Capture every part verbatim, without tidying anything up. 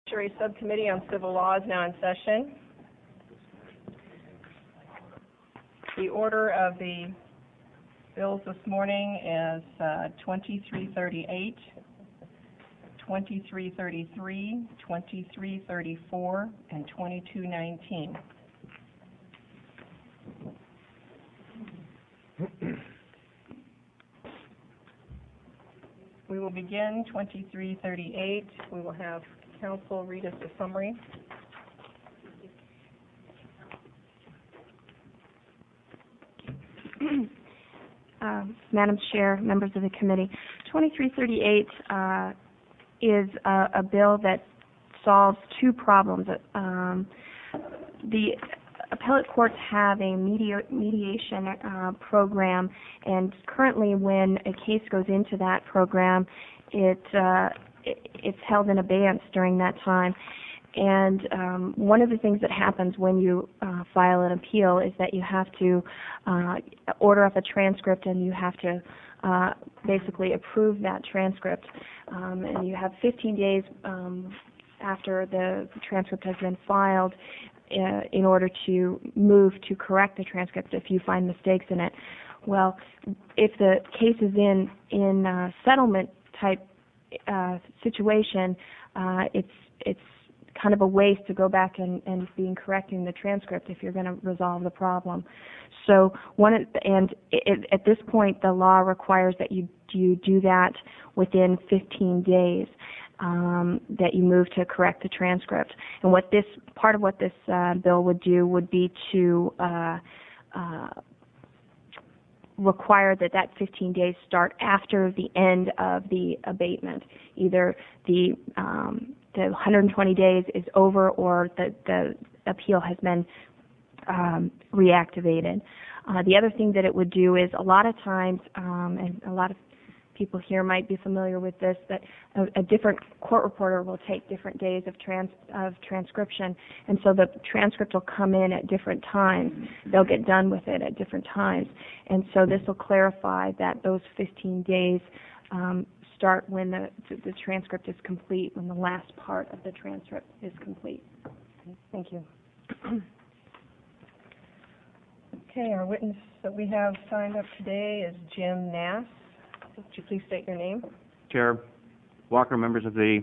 Judiciary Subcommittee on Civil Law is now in session. The order of the bills this morning is uh, twenty-three thirty-eight, twenty-three thirty-three, twenty-three thirty-four, and twenty-two nineteen. We will begin twenty-three thirty-eight. We will have counsel read us a summary. Uh, Madam Chair, members of the committee, twenty-three thirty-eight uh, is a, a bill that solves two problems. Um, the appellate courts have a media, mediation uh, program, and currently when a case goes into that program, it, uh, it it's held in abeyance during that time. And um, one of the things that happens when you uh, file an appeal is that you have to uh, order up a transcript, and you have to uh, basically approve that transcript. Um, and you have fifteen days um, after the transcript has been filed uh, in order to move to correct the transcript if you find mistakes in it. Well, if the case is in in uh, settlement type uh, situation, uh, it's it's kind of a waste to go back and, and be correcting the transcript if you're going to resolve the problem. So one, and it, at this point, the law requires that you you do that within fifteen days. Um, that you move to correct the transcript. And what this part of what this uh, bill would do would be to uh, uh, require that that fifteen days start after the end of the abatement. Either the um, the one hundred twenty days is over, or the, the appeal has been um, reactivated. Uh, the other thing that it would do is a lot of times, um, and a lot of people here might be familiar with this, that a, a different court reporter will take different days of trans of transcription, and so the transcript will come in at different times. They'll get done with it at different times, and so this will clarify that those fifteen days um, start when the, the transcript is complete, when the last part of the transcript is complete. Thank you. Okay, our witness that we have signed up today is Jim Nass. Would you please state your name? Chair Walker, members of the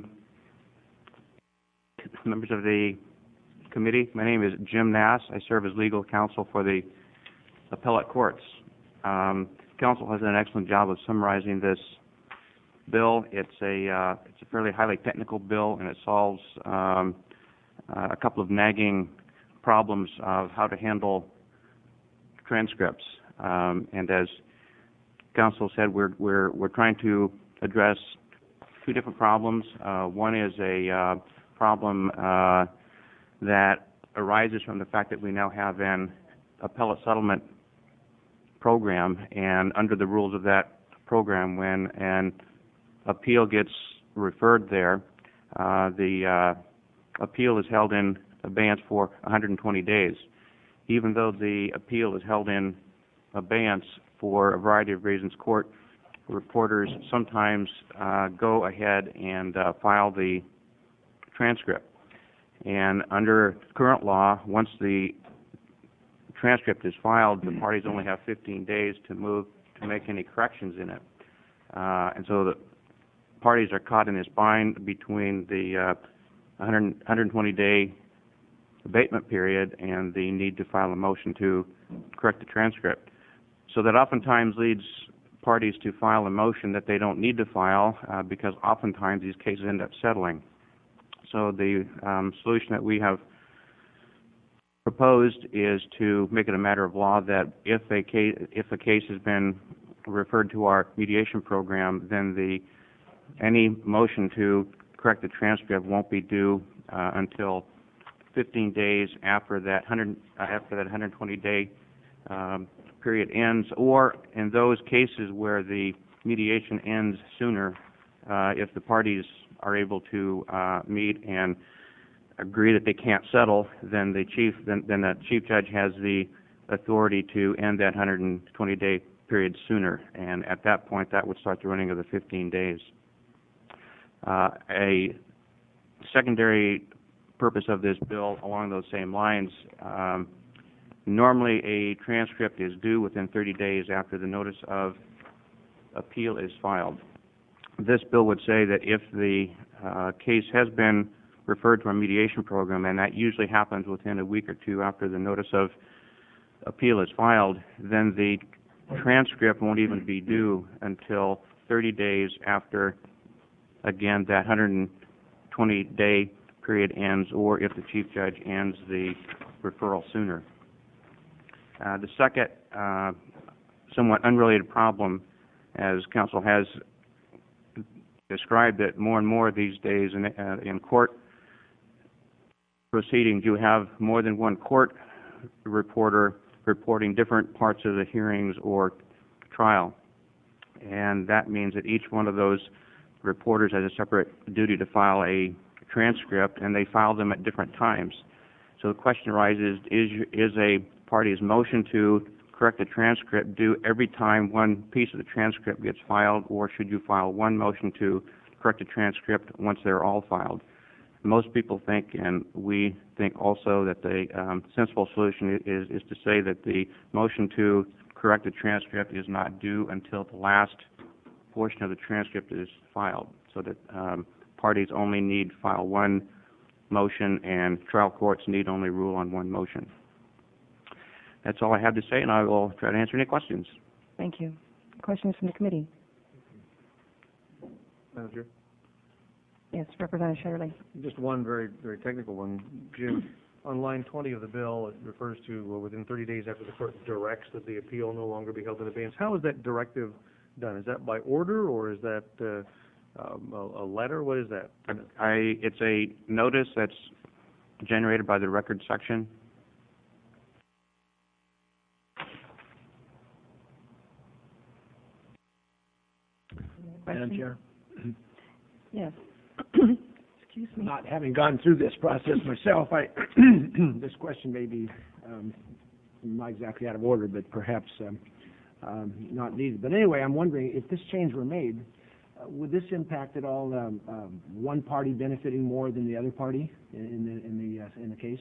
members of the committee, my name is Jim Nass. I serve as legal counsel for the appellate courts. Um, counsel has done an excellent job of summarizing this bill. It's a uh, it's a fairly highly technical bill, and it solves um, uh, a couple of nagging problems of how to handle transcripts. Um, and as counsel said, we're we're we're trying to address two different problems. Uh, one is a uh, problem uh, that arises from the fact that we now have an appellate settlement program, and under the rules of that program, when an appeal gets referred there, uh, the uh, appeal is held in abeyance for one hundred twenty days. Even though the appeal is held in abeyance for a variety of reasons, court reporters sometimes uh, go ahead and uh, file the transcript. And under current law, once the transcript is filed, the parties only have fifteen days to move to make any corrections in it. Uh, and so the parties are caught in this bind between the uh, one hundred twenty day abatement period and the need to file a motion to correct the transcript. So that oftentimes leads parties to file a motion that they don't need to file uh, because oftentimes these cases end up settling. So the um, solution that we have proposed is to make it a matter of law that if a case, if a case has been referred to our mediation program, then the any motion to correct the transcript won't be due uh, until fifteen days after that one hundred uh, after that one hundred twenty day um, period ends, or in those cases where the mediation ends sooner, uh, if the parties are able to uh, meet and agree that they can't settle, then the chief then, then the chief judge has the authority to end that one hundred twenty day period sooner, and at that point that would start the running of the fifteen days. Uh, a secondary purpose of this bill along those same lines, um, normally a transcript is due within thirty days after the notice of appeal is filed. This bill would say that if the uh, case has been referred to a mediation program, and that usually happens within a week or two after the notice of appeal is filed, then the transcript won't even be due until thirty days after, again, that one hundred twenty day period ends, or if the chief judge ends the referral sooner. Uh, the second, uh, somewhat unrelated problem, as counsel has described it more and more these days in, uh, in court proceedings, you have more than one court reporter reporting different parts of the hearings or trial. And that means that each one of those reporters has a separate duty to file a transcript, and they file them at different times. So the question arises, is, is a party's motion to correct the transcript due every time one piece of the transcript gets filed, or should you file one motion to correct the transcript once they're all filed? Most people think, and we think also, that the um, sensible solution is, is to say that the motion to correct the transcript is not due until the last portion of the transcript is filed, so that um, parties only need file one motion and trial courts need only rule on one motion. That's all I have to say, and I will try to answer any questions. Thank you. Questions from the committee? Madam Chair? Yes, Representative Shetterly. Just one very, very technical one. Jim, on line twenty of the bill, it refers to uh, within thirty days after the court directs that the appeal no longer be held in abeyance. How is that directive done? Is that by order, or is that uh, um, a, a letter? What is that? I, it's a notice that's generated by the record section. Madam Chair, Yes. Excuse me. not having gone through this process myself, I this question may be um, not exactly out of order, but perhaps um, um, not needed. But anyway, I'm wondering if this change were made, uh, would this impact at all um, um, one party benefiting more than the other party in, in the in the uh, in the case?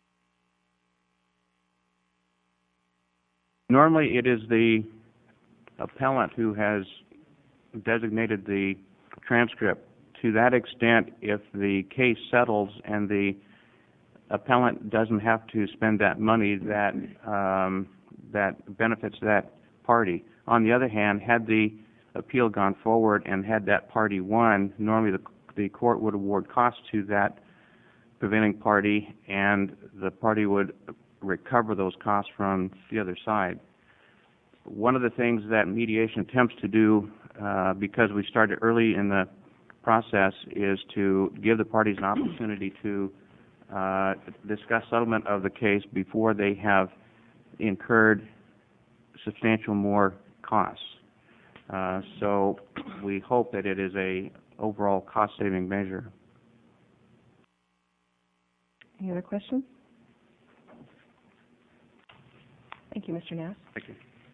Normally, it is the appellant who has designated the transcript. To that extent, if the case settles and the appellant doesn't have to spend that money, that um, that benefits that party. On the other hand, had the appeal gone forward and had that party won, normally the, the court would award costs to that prevailing party, and the party would recover those costs from the other side. One of the things that mediation attempts to do, uh, because we started early in the process, is to give the parties an opportunity to uh, discuss settlement of the case before they have incurred substantial more costs. Uh, so we hope that it is a overall cost-saving measure. Any other questions? Thank you, Mister Nass. Thank you.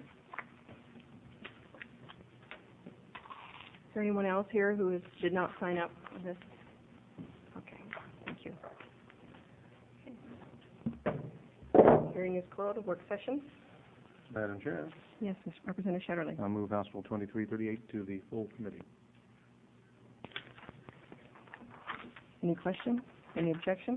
Is there anyone else here who is, did not sign up for this? Okay, thank you. Okay. Hearing is closed. Work session. Madam Chair, Yes, Mister Representative Shetterly. I'll move House Bill twenty-three thirty-eight to the full committee. Any question? Any objection?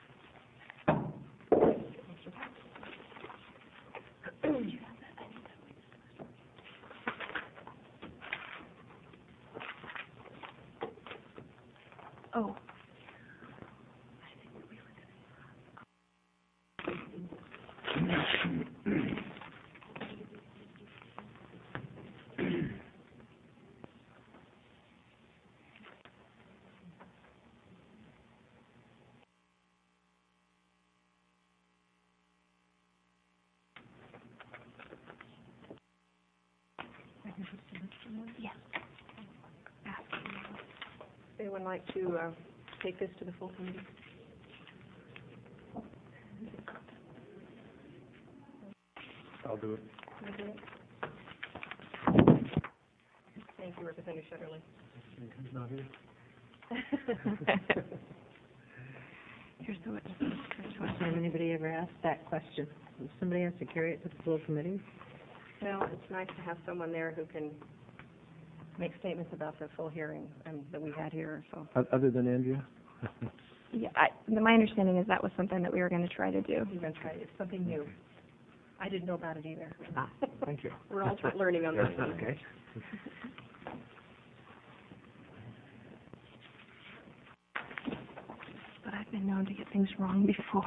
Oh. Anyone like to uh, take this to the full committee? I'll do it. Can you do it? Thank you, Representative Shetterly. He's not here. Here's the witness. Has anybody ever asked that question? If somebody has to carry it to the full committee? Well, it's nice to have someone there who can make statements about the full hearing um, that we had here, so. O- Other than Andrea? Yeah, I, my understanding is that was something that we were going to try to do. We're going to try, it's something new. I didn't know about it either. Ah, Thank you. We're all learning on this. Okay. But I've been known to get things wrong before.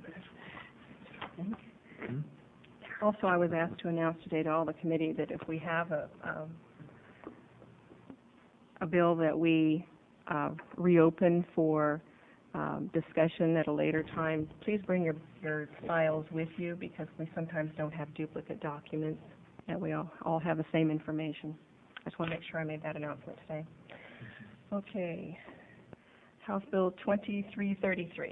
Also, I was asked to announce today to all the committee that if we have a, um, a bill that we uh, reopen for um, discussion at a later time, please bring your, your files with you because we sometimes don't have duplicate documents and we all, all have the same information. I just want to make sure I made that announcement today. Okay. House Bill twenty-three thirty-three.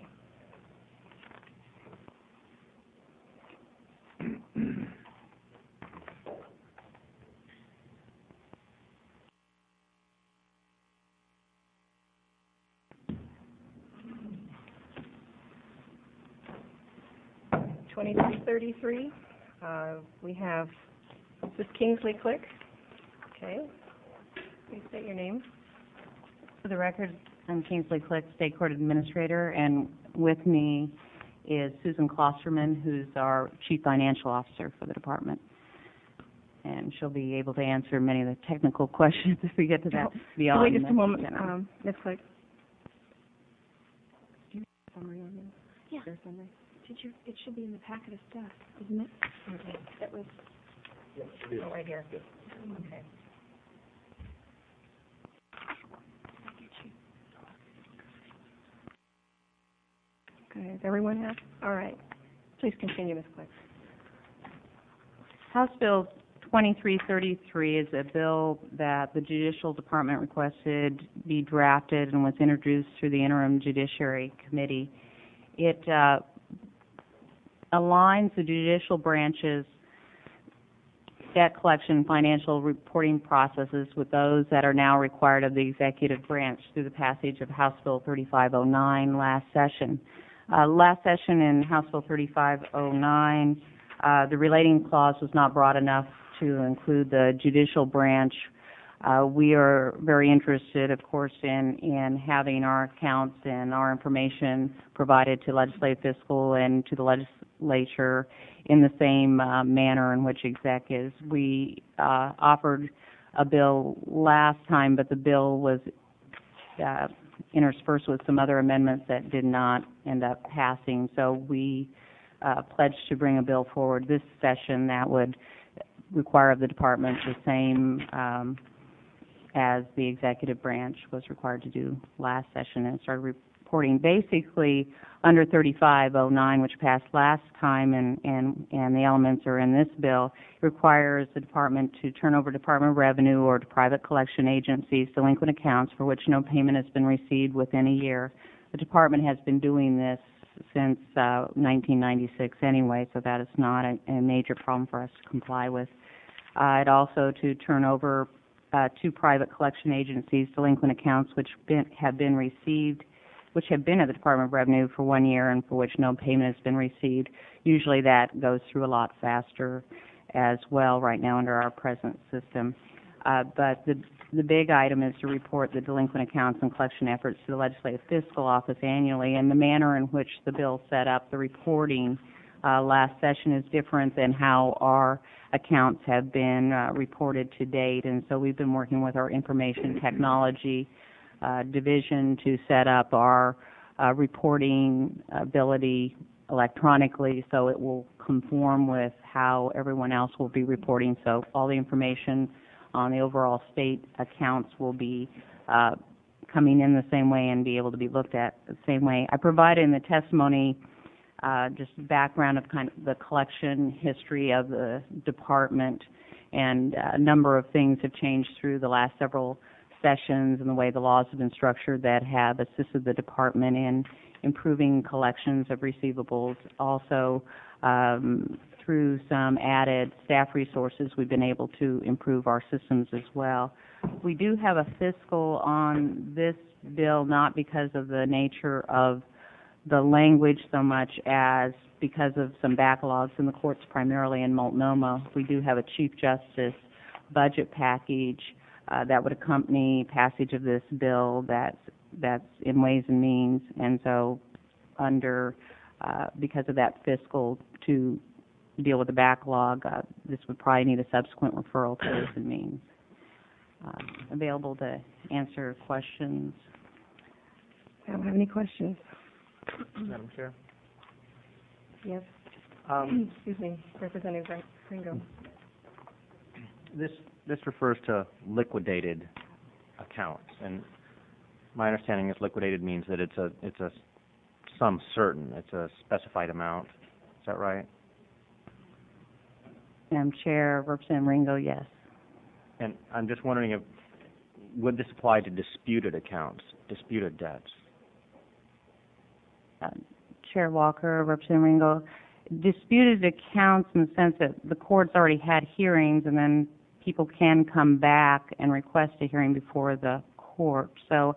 twenty-three thirty-three, uh, we have, this is Kingsley Click. Okay. Please state your name. For the record, I'm Kingsley Click, State Court Administrator, and with me is Susan Klosterman, who's our Chief Financial Officer for the department. And she'll be able to answer many of the technical questions if we get to that beyond. Wait just a the moment, general. um, Miz Click. Do you have a summary on this? Yeah. Is there a summary? Did you, it should be in the packet of stuff, isn't it? Okay. That was, Oh, right here. Okay. Okay, does everyone have? All right. Please continue, Miz Click. House Bill twenty-three thirty-three is a bill that the Judicial Department requested be drafted and was introduced through the Interim Judiciary Committee. It uh, aligns the judicial branch's debt collection financial reporting processes with those that are now required of the executive branch through the passage of House Bill thirty-five oh nine last session. Uh, last session in House Bill thirty-five oh nine, uh, the relating clause was not broad enough to include the judicial branch. Uh, we are very interested, of course, in, in having our accounts and our information provided to legislative fiscal and to the legislature in the same uh, manner in which exec is. We uh, offered a bill last time, but the bill was uh, interspersed with some other amendments that did not end up passing. So we uh, pledged to bring a bill forward this session that would require of the department the same um, as the executive branch was required to do last session, and started reporting basically under thirty-five oh nine, which passed last time, and, and, and the elements are in this bill. It requires the department to turn over Department of Revenue or to private collection agencies delinquent accounts for which no payment has been received within a year. The department has been doing this since uh, nineteen ninety-six anyway, so that is not a, a major problem for us to comply with. Uh, it also to turn over uh, to private collection agencies delinquent accounts which been, have been received, which have been at the Department of Revenue for one year and for which no payment has been received. Usually that goes through a lot faster as well right now under our present system. Uh, but the the big item is to report the delinquent accounts and collection efforts to the Legislative Fiscal Office annually, and the manner in which the bill set up the reporting uh, last session is different than how our accounts have been uh, reported to date, and so we've been working with our information technology uh, division to set up our uh, reporting ability electronically so it will conform with how everyone else will be reporting, so all the information on the overall state accounts will be uh, coming in the same way and be able to be looked at the same way. I provided in the testimony uh, just background of kind of the collection history of the department, and a number of things have changed through the last several sessions and the way the laws have been structured that have assisted the department in improving collections of receivables. Also, um, through some added staff resources, we've been able to improve our systems as well. We do have a fiscal on this bill, not because of the nature of the language so much as because of some backlogs in the courts, primarily in Multnomah, we do have a Chief Justice budget package uh, that would accompany passage of this bill that's, that's in Ways and Means. And so under, uh, because of that fiscal to deal with the backlog, uh, this would probably need a subsequent referral to Ways and Means. Uh, available to answer questions. I don't have any questions. Madam Chair? Yes. Um, Excuse me, Representative Ringo. This, this refers to liquidated accounts, and my understanding is liquidated means that it's a, it's a sum certain, it's a specified amount. Is that right? Madam Chair, Representative Ringo, yes. And I'm just wondering if, would this apply to disputed accounts, disputed debts? Uh, Chair Walker, Representative Ringo, disputed accounts in the sense that the court's already had hearings and then people can come back and request a hearing before the court. So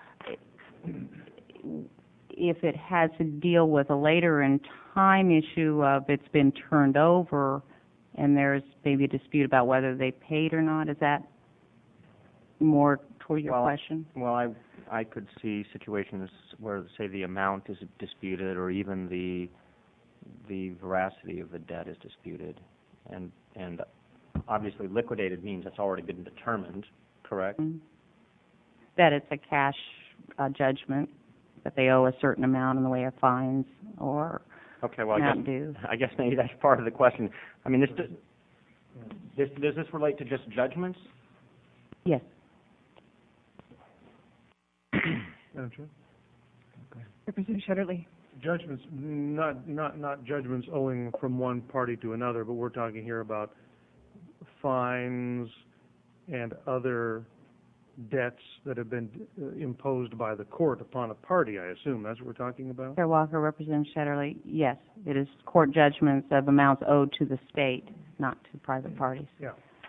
if it has to deal with a later in time issue of it's been turned over and there's maybe a dispute about whether they paid or not, is that more toward your well, question? Well, I, I could see situations where, say, the amount is disputed or even the, the veracity of the debt is disputed. And, and obviously liquidated means it's already been determined, correct? Mm-hmm. That it's a cash uh, judgment, that they owe a certain amount in the way of fines or Okay, well, I not guess, due. I guess maybe that's part of the question. I mean, this, this, does this relate to just judgments? Yes. Madam Chair? Representative Shetterly. Judgments, not, not, not judgments owing from one party to another, but we're talking here about fines and other debts that have been uh, imposed by the court upon a party, I assume. That's what we're talking about? Chair Walker, Representative Shetterly, yes. It is court judgments of amounts owed to the state, not to private parties. Yeah.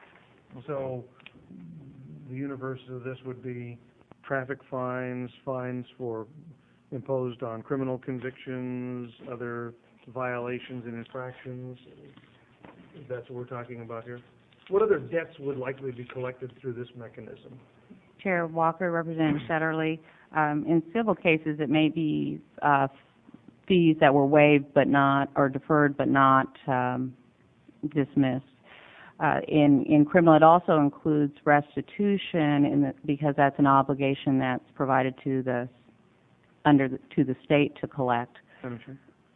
So the universe of this would be traffic fines, fines for imposed on criminal convictions, other violations and infractions. That's what we're talking about here. What other debts would likely be collected through this mechanism? Chair Walker, Representative Shetterly, um, in civil cases, it may be uh, fees that were waived but not, or deferred but not um, dismissed. Uh, in, in criminal, it also includes restitution in the, because that's an obligation that's provided to the under the, to the state to collect. Madam Chair?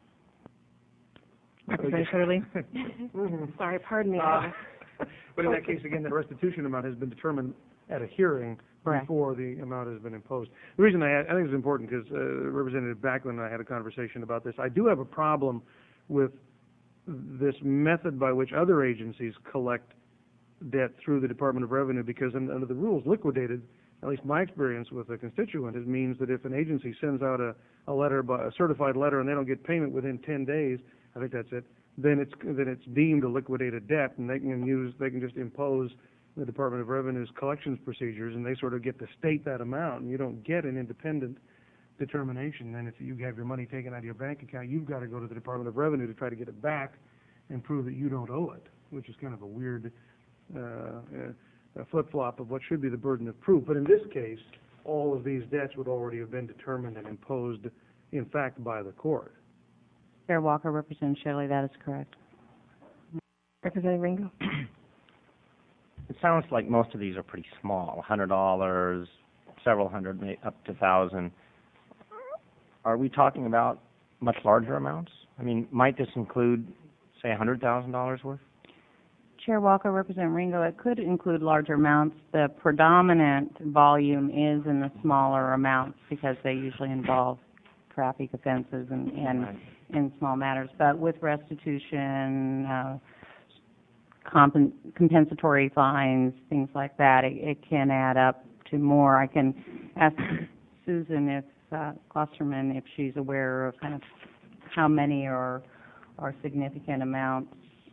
Representative Shetterly. Sorry, pardon me. Uh, But in that case, again, the restitution amount has been determined at a hearing Correct. before the amount has been imposed. The reason I, I think it's important because uh, Representative Backlund and I had a conversation about this. I do have a problem with this method by which other agencies collect debt through the Department of Revenue because in, under the rules liquidated, at least my experience with a constituent, it means that if an agency sends out a, a letter, by, a certified letter, and they don't get payment within ten days, I think that's it, then it's then it's deemed a liquidated debt, and they can use they can just impose the Department of Revenue's collections procedures, and they sort of get to state that amount, and you don't get an independent determination. Then if you have your money taken out of your bank account, you've got to go to the Department of Revenue to try to get it back and prove that you don't owe it, which is kind of a weird uh, uh, flip-flop of what should be the burden of proof. But in this case, all of these debts would already have been determined and imposed, in fact, by the court. Chair Walker, Representative Shetterly, that is correct. Representative Ringo. It sounds like most of these are pretty small, one hundred dollars, several hundred, may- up to one thousand. Are we talking about much larger amounts? I mean, might this include, say, one hundred thousand dollars worth? Chair Walker, Representative Ringo, it could include larger amounts. The predominant volume is in the smaller amounts because they usually involve traffic offenses and, and Right. in small matters. But with restitution, uh, compen- compensatory fines, things like that, it, it can add up to more. I can ask Susan if, uh, Klosterman, if she's aware of kind of how many are, are significant amounts.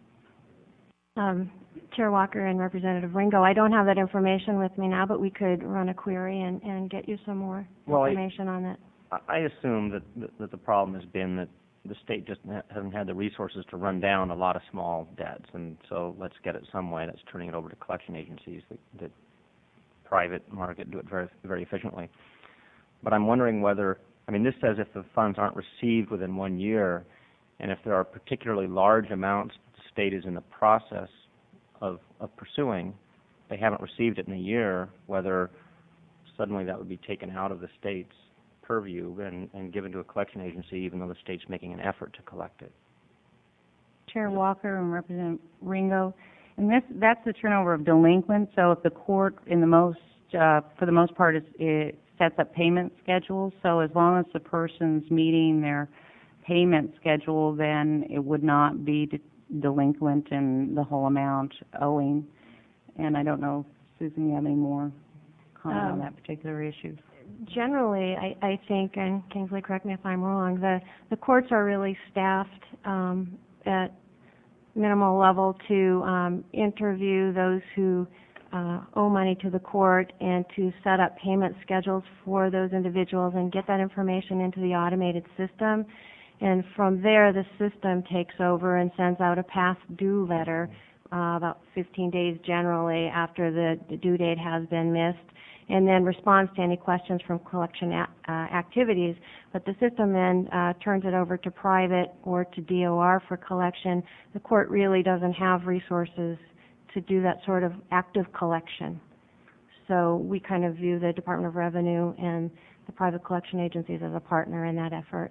Um, Chair Walker and Representative Ringo, I don't have that information with me now, but we could run a query and, and get you some more Well, I- information on that. I, I assume that, that that the problem has been that the state just ha- hasn't had the resources to run down a lot of small debts, and so let's get it some way. That's turning it over to collection agencies that, that private market do it very very efficiently. But I'm wondering whether, I mean, this says if the funds aren't received within one year, and if there are particularly large amounts the state is in the process of, of pursuing, they haven't received it in a year, whether suddenly that would be taken out of the state's purview and, and given to a collection agency, even though the state's making an effort to collect it. Chair Walker and Representative Ringo, and this, that's the turnover of delinquents. So if the court, in the most, uh, for the most part, is, it sets up payment schedules. So as long as the person's meeting their payment schedule, then it would not be de- delinquent in the whole amount owing. And I don't know, Susan, you have any more comment Um, on that particular issue? Generally, I, I think, and Kingsley, correct me if I'm wrong, the, the courts are really staffed um, at minimal level to um, interview those who uh, owe money to the court and to set up payment schedules for those individuals and get that information into the automated system. And from there, the system takes over and sends out a past due letter uh, about fifteen days generally after the, the due date has been missed, and then responds to any questions from collection a- uh, activities. But the system then uh, turns it over to private or to D O R for collection. The court really doesn't have resources to do that sort of active collection. So we kind of view the Department of Revenue and the private collection agencies as a partner in that effort.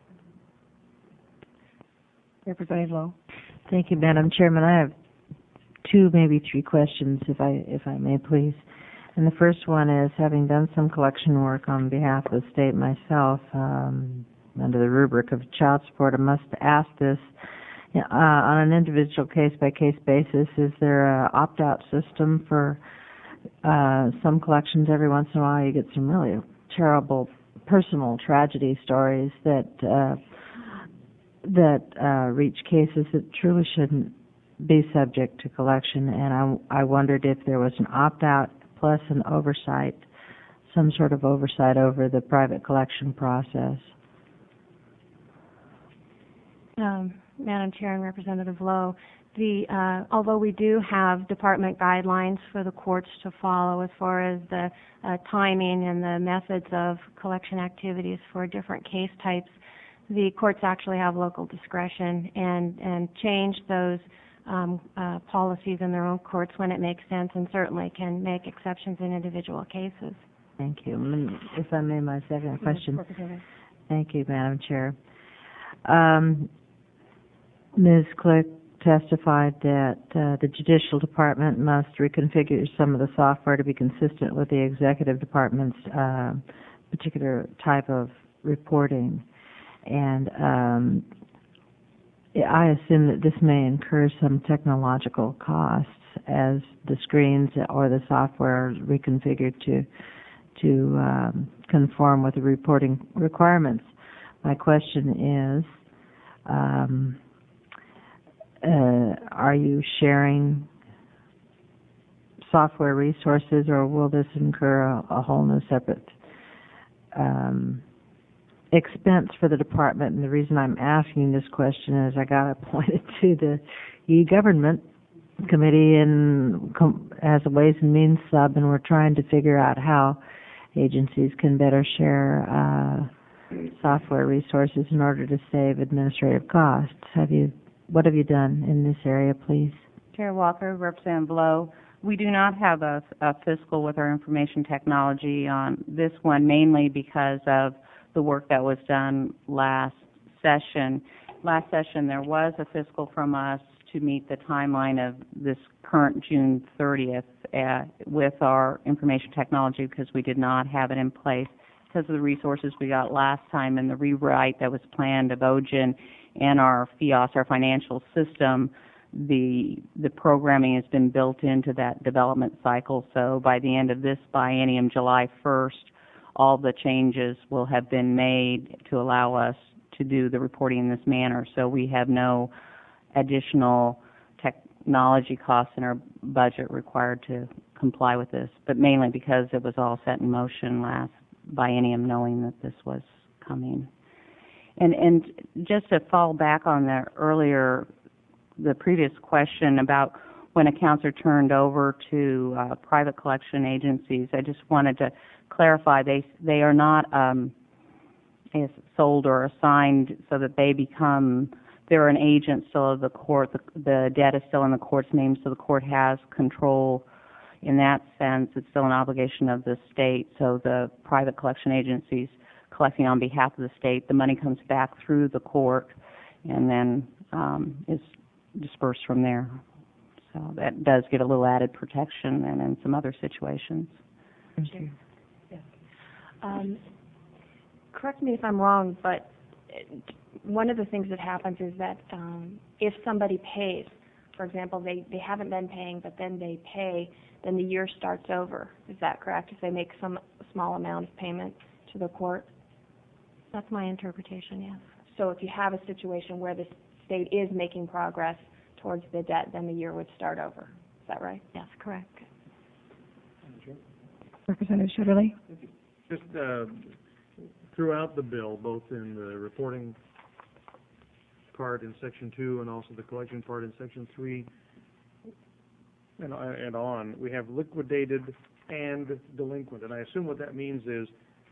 Representative Lowe. Thank you, Madam Chairman. I have two, maybe three questions, if I if I may, please. And the first one is, having done some collection work on behalf of the state myself, um, under the rubric of child support, I must ask this. Uh, on an individual case-by-case basis, is there a opt-out system for uh, some collections? Every once in a while you get some really terrible personal tragedy stories that uh, that uh, reach cases that truly shouldn't be subject to collection, and I, I wondered if there was an opt-out plus an oversight, some sort of oversight over the private collection process. Um, Madam Chair and Representative Lowe, the, uh, although we do have department guidelines for the courts to follow as far as the uh, timing and the methods of collection activities for different case types, the courts actually have local discretion and, and change those um, uh, policies in their own courts when it makes sense, and certainly can make exceptions in individual cases. Thank you. Mm, If I may, my second question. Thank you, Madam Chair. Um, Miz Click testified that uh, the Judicial Department must reconfigure some of the software to be consistent with the Executive Department's uh, particular type of reporting. And um, I assume that this may incur some technological costs as the screens or the software are reconfigured to to um, conform with the reporting requirements. My question is, um, uh, are you sharing software resources, or will this incur a, a whole new separate um, expense for the department? And the reason I'm asking this question is I got appointed to the e-government committee and com- as a Ways and Means sub, and we're trying to figure out how agencies can better share uh, software resources in order to save administrative costs. Have you, what have you done in this area, please? Chair Walker, Representative Lowe, we do not have a, a fiscal with our information technology on this one, mainly because of the work that was done last session. Last session, there was a fiscal from us to meet the timeline of this current June thirtieth uh, with our information technology, because we did not have it in place because of the resources we got last time and the rewrite that was planned of O G I N and our FIOS, our financial system. The the programming has been built into that development cycle, so by the end of this biennium, July first, all the changes will have been made to allow us to do the reporting in this manner. So we have no additional technology costs in our budget required to comply with this, but mainly because it was all set in motion last biennium, knowing that this was coming. And, and just to fall back on the earlier, the previous question about when accounts are turned over to uh, private collection agencies, I just wanted to clarify they they are not um, I guess sold or assigned so that they become they're an agent still of the court. The, the debt is still in the court's name, so the court has control. In that sense, it's still an obligation of the state. So the private collection agencies collecting on behalf of the state, the money comes back through the court and then um, is dispersed from there. So that does give a little added protection and in some other situations. Thank you. Um, correct me if I'm wrong, but uh, one of the things that happens is that um, if somebody pays, for example, they, they haven't been paying, but then they pay, then the year starts over. Is that correct? If they make some small amount of payment to the court? That's my interpretation, yes. So if you have a situation where the state is making progress towards the debt, then the year would start over. Is that right? Yes, correct. Representative Shetterly? Just uh, throughout the bill, both in the reporting part in section two and also the collection part in section three and, uh, and on, we have liquidated and delinquent. And I assume what that means is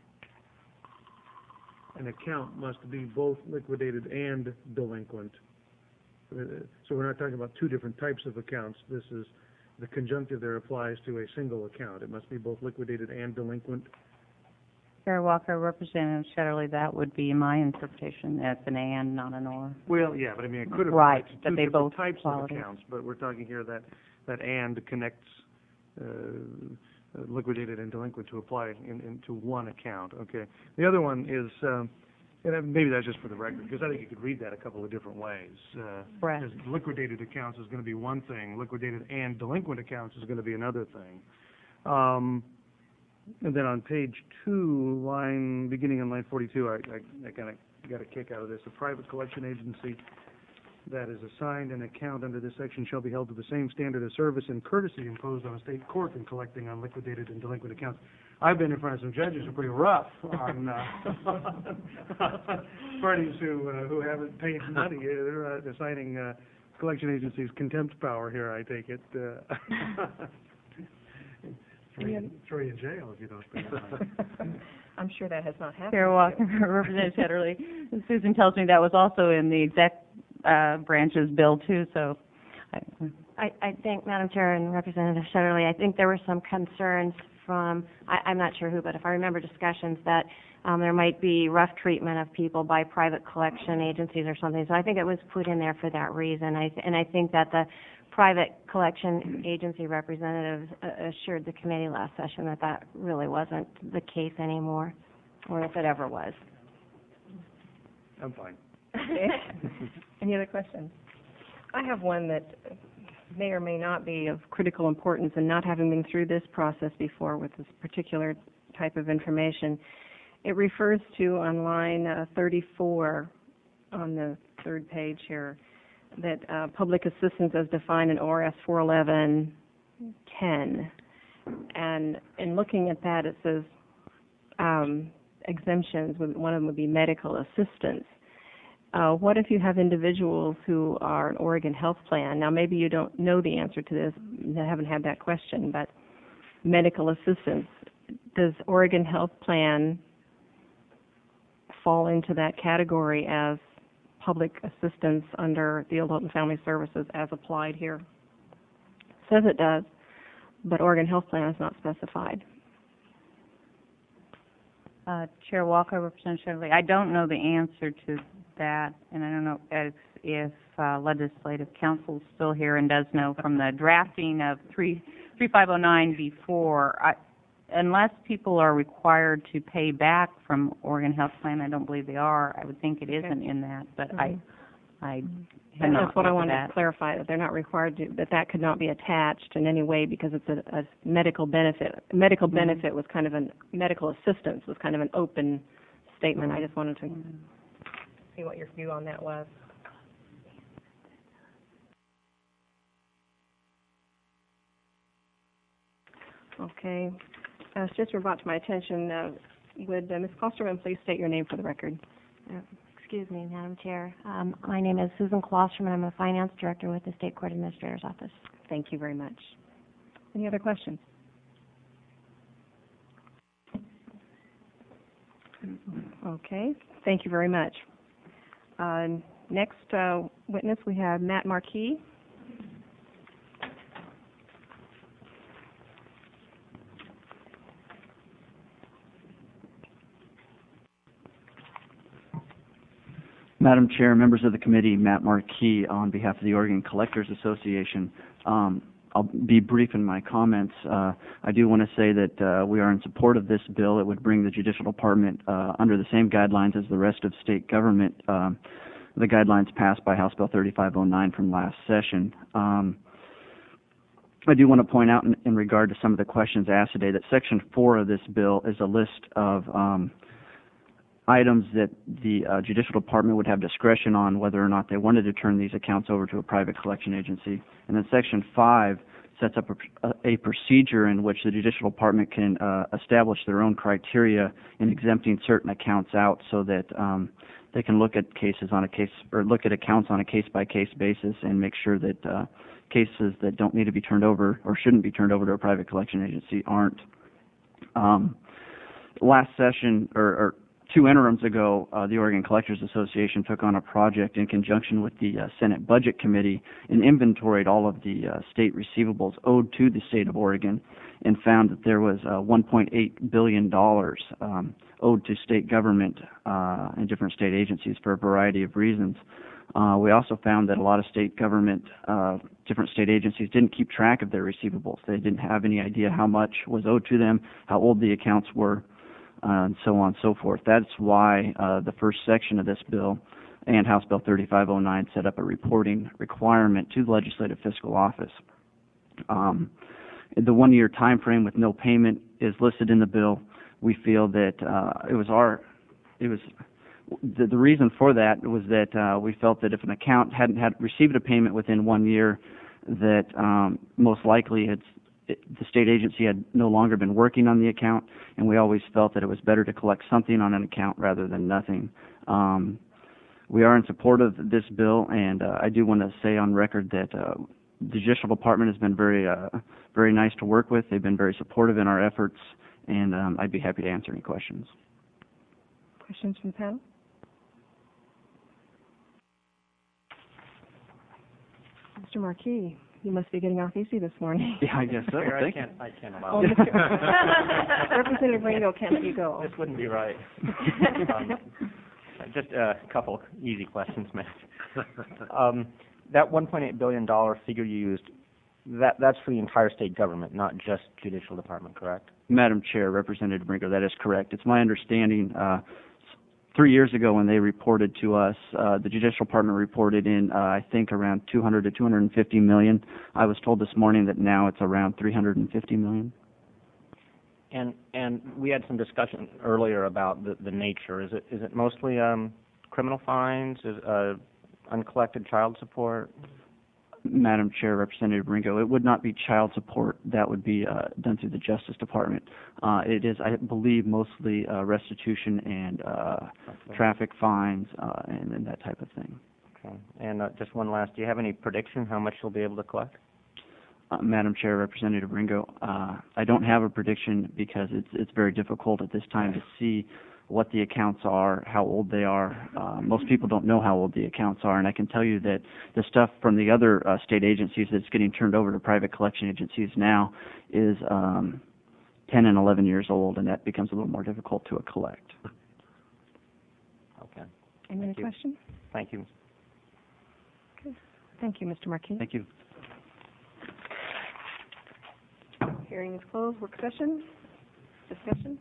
an account must be both liquidated and delinquent. Uh, So we're not talking about two different types of accounts. This is, the conjunctive there applies to a single account. It must be both liquidated and delinquent. Chair Walker, Representative Shetterly, that would be my interpretation. That's an and, not an or. Well, yeah, but I mean, it could have Right, applied to that two they different both types of qualities. accounts, but we're talking here that, that and connects uh, liquidated and delinquent to apply in, into one account, okay? The other one is, um, and then maybe that's just for the record, because I think you could read that a couple of different ways. Uh, Right. because liquidated accounts is going to be one thing, liquidated and delinquent accounts is going to be another thing. Um, and then on page two, line, beginning on line forty-two, I, I, I kind of got a kick out of this. A private collection agency that is assigned an account under this section shall be held to the same standard of service and courtesy imposed on a state court in collecting on liquidated and delinquent accounts. I've been in front of some judges who are pretty rough on uh, parties who uh, who haven't paid money. They're uh, assigning uh, collection agencies contempt power here, I take it. Uh, throw, you, throw you in jail if you don't pay money. I'm sure that has not happened. Chair Walker, Representative Shetterly, Susan tells me that was also in the exec uh, branch's bill too, so. I, I, I think, Madam Chair and Representative Shetterly, I think there were some concerns from, I, I'm not sure who, but if I remember discussions that um, there might be rough treatment of people by private collection agencies or something. So I think it was put in there for that reason. I th- and I think that the private collection agency representatives uh, assured the committee last session that that really wasn't the case anymore, or if it ever was. I'm fine. Okay. Any other questions? I have one that may or may not be of critical importance, and not having been through this process before with this particular type of information. It refers to on line uh, thirty-four on the third page here that uh, public assistance as defined in O R S four eleven ten. And in looking at that, it says um, exemptions, one of them would be medical assistance. Uh, what if you have individuals who are an Oregon Health Plan? Now, maybe you don't know the answer to this. I haven't had that question, but medical assistance. Does Oregon Health Plan fall into that category as public assistance under the Adult and Family Services as applied here? It says it does, but Oregon Health Plan is not specified. Uh, Chair Walker, Representative Shetterly, I don't know the answer to that, and I don't know if, if uh, Legislative Counsel is still here and does know from the drafting of three three five oh nine before. I, unless people are required to pay back from Oregon Health Plan, I don't believe they are. I would think it isn't in that, but Mm-hmm. I I have And not that's what I looked wanted at to clarify, that they're not required to, that that could not be attached in any way because it's a, a medical benefit. Medical Mhm. benefit was kind of an, medical assistance was kind of an open statement. I just wanted to see what your view on that was. Okay. Uh, it's just brought to my attention, uh, would uh, Miz Klosterman please state your name for the record? Uh, Excuse me, Madam Chair. Um, my name is Susan Klosterman. I'm a finance director with the State Court Administrator's Office. Thank you very much. Any other questions? Okay, thank you very much. Uh, next uh, witness, we have Matt Marquis. Madam Chair, members of the committee, Matt Marquis on behalf of the Oregon Collectors Association. Um, I'll be brief in my comments. Uh, I do want to say that uh, we are in support of this bill. It would bring the Judicial Department uh, under the same guidelines as the rest of state government, um, the guidelines passed by House Bill thirty-five oh nine from last session. Um, I do want to point out in, in regard to some of the questions asked today that Section four of this bill is a list of um, items that the uh, Judicial Department would have discretion on whether or not they wanted to turn these accounts over to a private collection agency. And then Section five sets up a, a procedure in which the Judicial Department can uh, establish their own criteria in exempting certain accounts out so that um, they can look at cases on a case or look at accounts on a case-by-case basis and make sure that uh, cases that don't need to be turned over or shouldn't be turned over to a private collection agency aren't. Um, last session, or, or Two interims ago, uh, the Oregon Collectors Association took on a project in conjunction with the uh, Senate Budget Committee and inventoried all of the uh, state receivables owed to the state of Oregon and found that there was uh, one point eight billion dollars um, owed to state government uh, and different state agencies for a variety of reasons. Uh, we also found that a lot of state government, uh, different state agencies didn't keep track of their receivables. They didn't have any idea how much was owed to them, how old the accounts were, Uh, and so on and so forth. That's why uh, the first section of this bill and House Bill thirty-five oh nine set up a reporting requirement to the Legislative Fiscal Office. Um, the one-year time frame with no payment is listed in the bill. We feel that uh, it was our, it was the, the reason for that was that uh, we felt that if an account hadn't had received a payment within one year, that um, most likely it's the state agency had no longer been working on the account, and we always felt that it was better to collect something on an account rather than nothing. Um, we are in support of this bill, and uh, I do want to say on record that uh, the Judicial Department has been very, uh, very nice to work with. They've been very supportive in our efforts, and um, I'd be happy to answer any questions. Questions from the panel? Mister Marquis, you must be getting off easy this morning. Yeah, I guess so. Here, Thank I can't, you. I can't allow Oh, it. Mister Representative Ringo, can't let you go. This wouldn't be right. um, just a couple easy questions, Matt. Um, that one point eight billion dollars figure you used, that, that's for the entire state government, not just Judicial Department, correct? Madam Chair, Representative Brinker, that is correct. It's my understanding uh, three years ago when they reported to us, uh, the Judicial Department reported in, uh, I think, around two hundred to two hundred fifty million. I was told this morning that now it's around three hundred fifty million. And and we had some discussion earlier about the, the nature. Is it is it mostly um, criminal fines, is, uh, uncollected child support? Madam Chair, Representative Ringo, it would not be child support. That would be uh, done through the Justice Department. Uh, it is, I believe, mostly uh, restitution and uh, Okay. traffic fines uh, and, and that type of thing. Okay. And uh, just one last, do you have any prediction how much you'll be able to collect? Uh, Madam Chair, Representative Ringo, uh, I don't have a prediction because it's it's very difficult at this time to see what the accounts are, how old they are. Uh, most people don't know how old the accounts are, and I can tell you that the stuff from the other uh, state agencies that's getting turned over to private collection agencies now is um, ten and eleven years old, and that becomes a little more difficult to collect. Okay. Any other you. questions? Thank you. Thank you, Mister Marquis. Thank you. Hearing is closed. Work session? Discussion?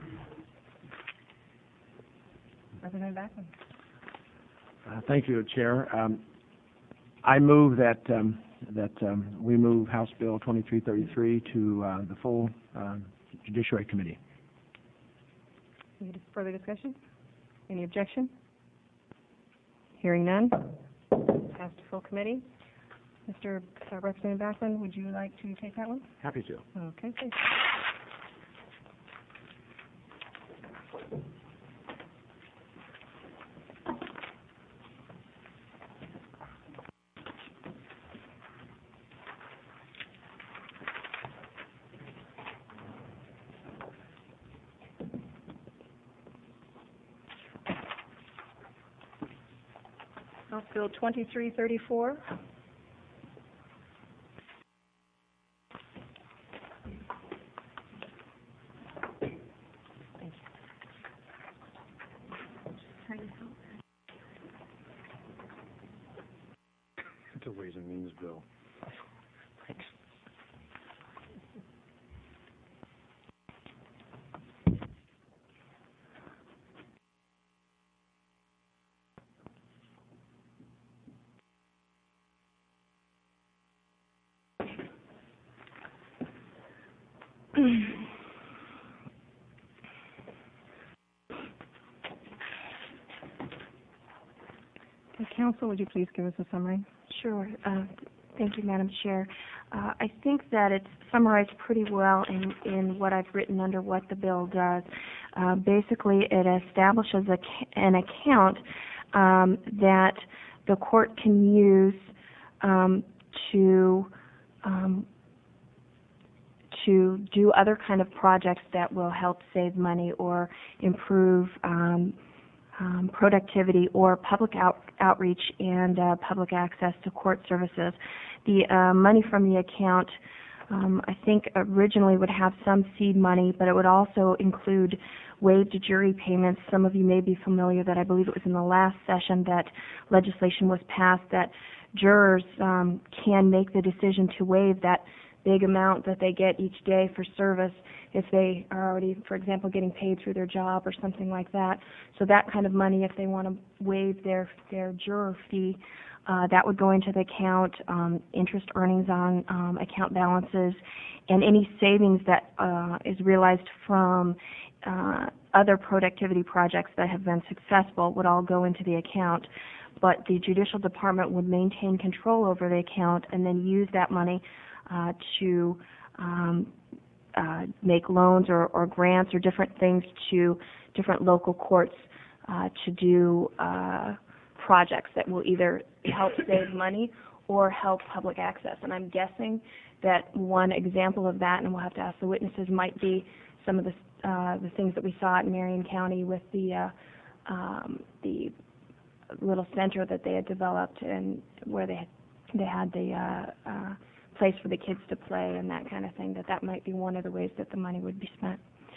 Representative Backlund. Uh, Thank you, Chair. Um, I move that um, that um, we move House Bill twenty-three thirty-three to uh, the full um, Judiciary Committee. Any further discussion? Any objection? Hearing none. Passed to full committee. Mister Uh, Representative Backlund, would you like to take that one? Happy to. Okay, please. House Bill twenty-three thirty-four. It's a Ways and Means bill. Thanks. Council, would you please give us a summary? Sure. Uh, Thank you, Madam Chair. Uh, I think that it's summarized pretty well in, in what I've written under what the bill does. Uh, basically, it establishes a, an account um, that the court can use um, to um, to do other kind of projects that will help save money or improve um, Um, productivity or public out, outreach and uh, public access to court services. The uh, money from the account, um, I think originally would have some seed money, but it would also include waived jury payments. Some of you may be familiar that I believe it was in the last session that legislation was passed that jurors um, can make the decision to waive that big amount that they get each day for service if they are already, for example, getting paid through their job or something like that. So that kind of money, if they want to waive their their juror fee, uh, that would go into the account, um, interest earnings on um, account balances, and any savings that uh, is realized from uh, other productivity projects that have been successful would all go into the account. But the Judicial Department would maintain control over the account and then use that money uh, to um, uh, make loans or, or grants or different things to different local courts uh, to do uh, projects that will either help save money or help public access. And I'm guessing that one example of that, and we'll have to ask the witnesses, might be some of the uh, the things that we saw at Marion County with the uh, um, the little center that they had developed and where they had, they had the uh, uh, place for the kids to play and that kind of thing, that that might be one of the ways that the money would be spent.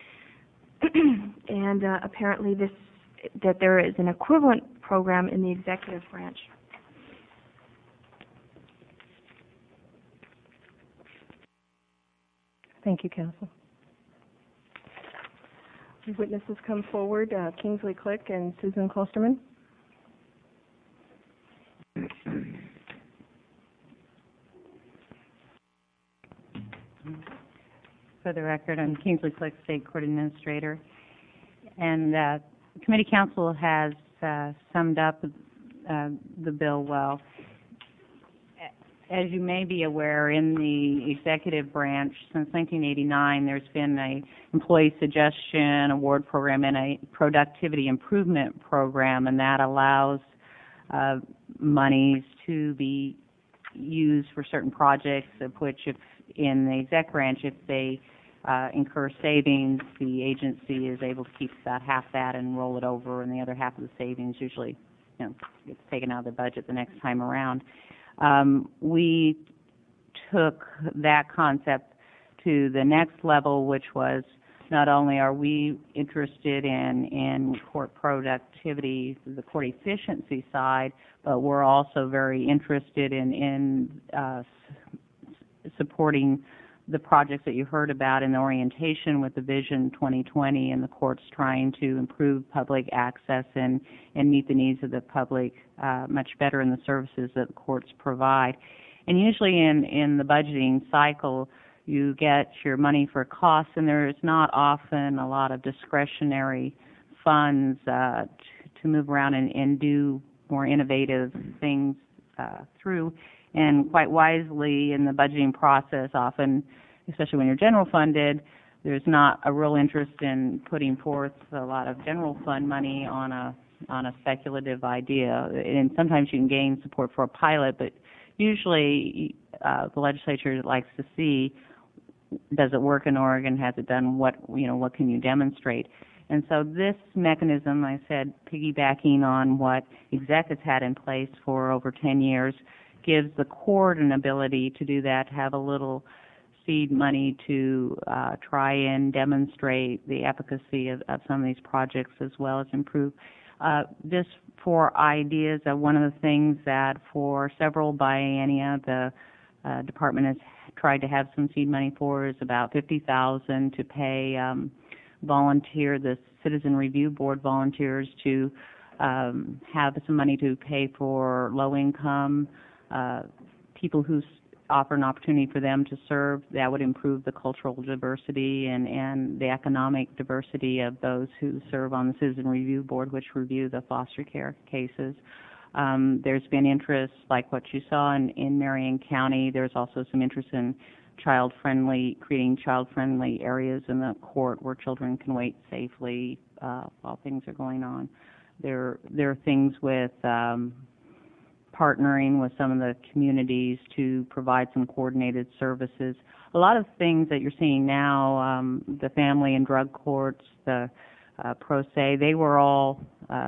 And uh, apparently this, that there is an equivalent program in the executive branch. Thank you, Counsel. The witnesses come forward, uh, Kingsley Click and Susan Klosterman. For the record, I'm Kingsley Click, State Court Administrator, and uh, the Committee Council has uh, summed up uh, the bill well. As you may be aware, in the executive branch since nineteen eighty-nine, there's been a employee suggestion award program and a productivity improvement program, and that allows uh, monies to be used for certain projects, of which, if in the exec branch, if they uh, incur savings, the agency is able to keep about half that and roll it over, and the other half of the savings usually, you know, gets taken out of the budget the next time around. Um, we took that concept to the next level, which was not only are we interested in, in court productivity, the court efficiency side, but we're also very interested in, in uh, supporting the projects that you heard about in the orientation with the Vision twenty twenty and the courts trying to improve public access and, and meet the needs of the public uh, much better in the services that the courts provide. And usually in, in the budgeting cycle, you get your money for costs, and there is not often a lot of discretionary funds uh, to, to move around and, and do more innovative things uh, through. And quite wisely, in the budgeting process, often, especially when you're general funded, there's not a real interest in putting forth a lot of general fund money on a on a speculative idea. And sometimes you can gain support for a pilot, but usually uh, the legislature likes to see, does it work in Oregon? Has it done what, you know, what can you demonstrate? And so this mechanism, I said, piggybacking on what exec has had in place for over ten years, gives the court an ability to do that, to have a little seed money to uh, try and demonstrate the efficacy of, of some of these projects as well as improve. Uh, just for ideas, uh, one of the things that for several biennia the uh, department has tried to have some seed money for is about fifty thousand dollars to pay um, volunteer, the Citizen Review Board volunteers to um, have some money to pay for low-income uh, people who offer an opportunity for them to serve. That would improve the cultural diversity and, and the economic diversity of those who serve on the Citizen Review Board, which review the foster care cases. Um, there's been interest, like what you saw in, in Marion County. There's also some interest in child-friendly, creating child-friendly areas in the court where children can wait safely uh, while things are going on. There, there are things with um, partnering with some of the communities to provide some coordinated services. A lot of things that you're seeing now, um, the family and drug courts, the uh, pro se, they were all uh,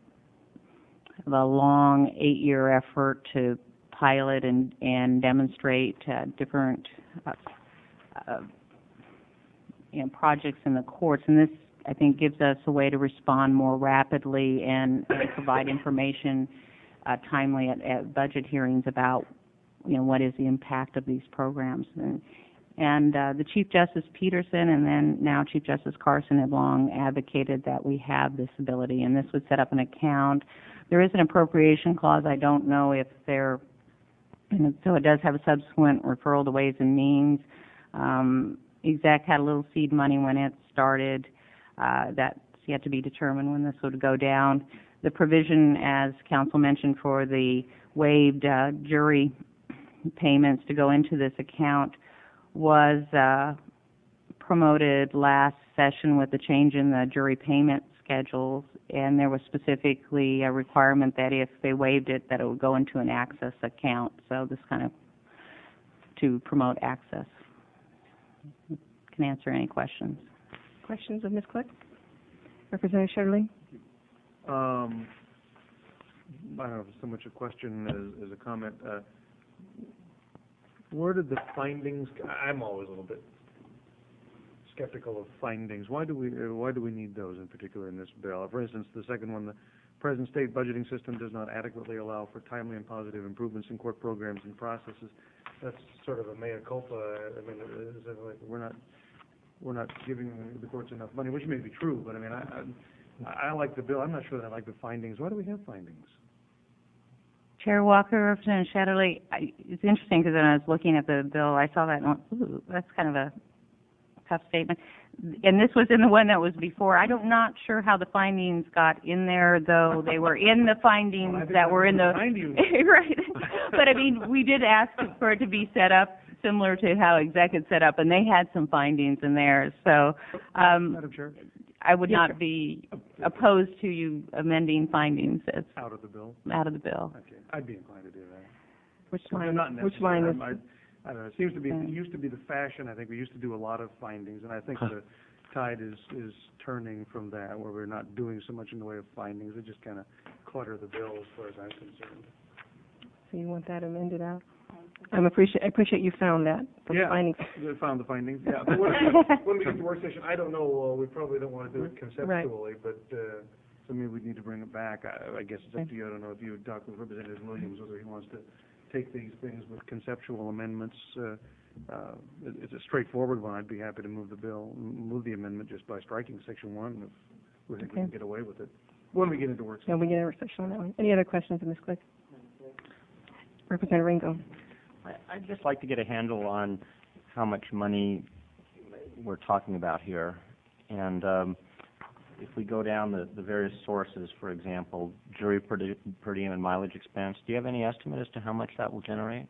a long eight-year effort to pilot and, and demonstrate uh, different uh, uh, you know, projects in the courts. And this, I think, gives us a way to respond more rapidly and, and provide information uh, timely at, at budget hearings about, you know, what is the impact of these programs. And, and uh, the Chief Justice Peterson and then now Chief Justice Carson have long advocated that we have this ability, and this would set up an account. There is an appropriation clause. I don't know if they're, and so it does have a subsequent referral to Ways and Means. Um, exec had a little seed money when it started. Uh, that's yet to be determined when this would go down. The provision, as Council mentioned, for the waived uh, jury payments to go into this account was uh, promoted last session with the change in the jury payment schedules, and there was specifically a requirement that if they waived it, that it would go into an access account. So this kind of to promote access. Can answer any questions. Questions of Miz Click? Representative Shetterly? Um, I don't know if it's so much a question as, as a comment. Uh, where did the findings, I'm always a little bit skeptical of findings. Why do we, uh, why do we need those in particular in this bill? For instance, the second one, the present state budgeting system does not adequately allow for timely and positive improvements in court programs and processes. That's sort of a mea culpa. I mean, is it like we're not, we're not giving the courts enough money, which may be true, but I mean, I, I, I like the bill. I'm not sure that I like the findings. Why do we have findings? Chair Walker, Representative Shetterly, I, it's interesting because when I was looking at the bill, I saw that and went, ooh, that's kind of a tough statement. And this was in the one that was before. I don't not sure how the findings got in there, though they were in the findings well, that were in the right. But I mean, we did ask for it to be set up similar to how exec had set up, and they had some findings in there. So um, Madam Chair? I would yes, not sir. be opposed to you amending findings as Out of the bill? Out of the bill. Okay, I'd be inclined to do that. Which line? Not Which line is? I, I don't know. It seems to be. It used to be the fashion. I think we used to do a lot of findings, and I think the tide is is turning from that, where we're not doing so much in the way of findings. It just kind of clutter the bill, as far as I'm concerned. So you want that amended out? I'm appreciate. I appreciate you found that. The yeah, findings. we found the findings. Yeah. But when, when we get to work session, I don't know. Uh, we probably don't want to do it conceptually, right. but uh, so maybe we need to bring it back. I, I guess it's up to you. I don't know if you would talk with Representative Williams whether he wants to take these things with conceptual amendments. Uh, uh, it, it's a straightforward one. I'd be happy to move the bill, move the amendment just by striking section one if we think okay. we can get away with it. When we get into work session. Yeah, we get into work session on that one. Any other questions, Miz Click? Representative Ringo. I, I'd just like to get a handle on how much money we're talking about here. And um, if we go down the, the various sources, for example, jury per, di per diem and mileage expense, do you have any estimate as to how much that will generate?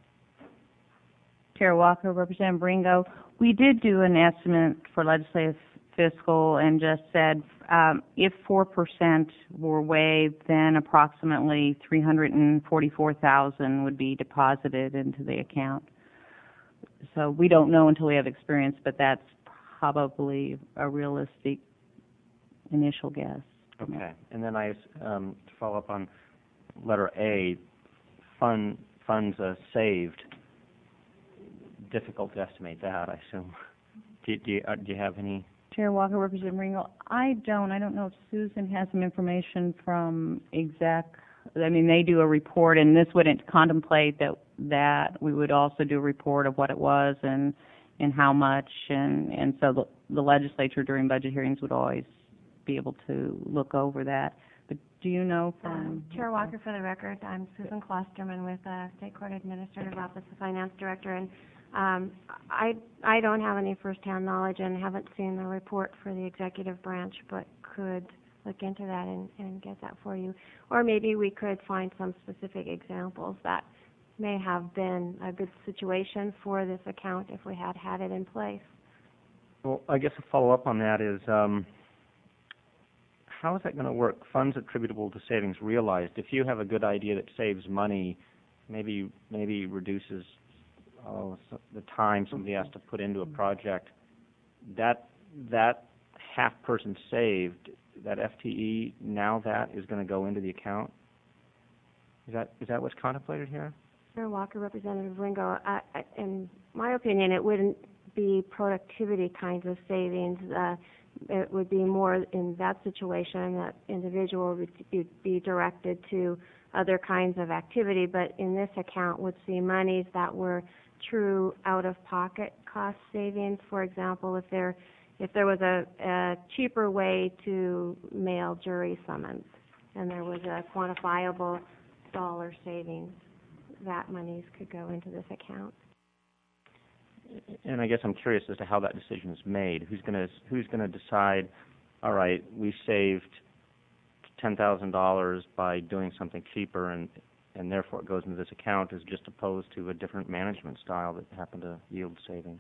Chair Walker, Representative Ringo, we did do an estimate for legislative fiscal and just said um, if four percent were waived, then approximately three hundred forty-four thousand dollars would be deposited into the account. So we don't know until we have experience, but that's probably a realistic initial guess. Okay. And then I, um, to follow up on letter A, fund, funds uh, saved, difficult to estimate that, I assume. Do, do, you, uh, do you have any? Chair Walker, Representative Ringo, I don't. I don't know if Susan has some information from exec. I mean, they do a report, and this wouldn't contemplate that that we would also do a report of what it was and and how much, and and so the, the legislature during budget hearings would always be able to look over that. But do you know from Uh, Chair Walker, for the record, I'm Susan Klosterman with uh, State Court Administrative Office of Finance Director, and um, I I don't have any firsthand knowledge and haven't seen the report for the executive branch, but could look into that and, and get that for you. Or maybe we could find some specific examples that may have been a good situation for this account if we had had it in place. Well, I guess a follow-up on that is, um, how is that going to work? Funds attributable to savings realized. If you have a good idea that saves money, maybe maybe reduces oh, so the time somebody has to put into a project, that that half person saved, that F T E, now that is going to go into the account? Is that is that what's contemplated here? Chair Walker, Representative Ringo, I, I, in my opinion, it wouldn't be productivity kinds of savings. Uh, it would be more in that situation that individual would be, be directed to other kinds of activity, but in this account would see monies that were true out-of-pocket cost savings. For example, if there if there was a, a cheaper way to mail jury summons and there was a quantifiable dollar savings, that monies could go into this account. And I guess I'm curious as to how that decision is made. Who's going to who's going to decide? All right, we saved ten thousand dollars by doing something cheaper, and and therefore it goes into this account, as just opposed to a different management style that happened to yield savings.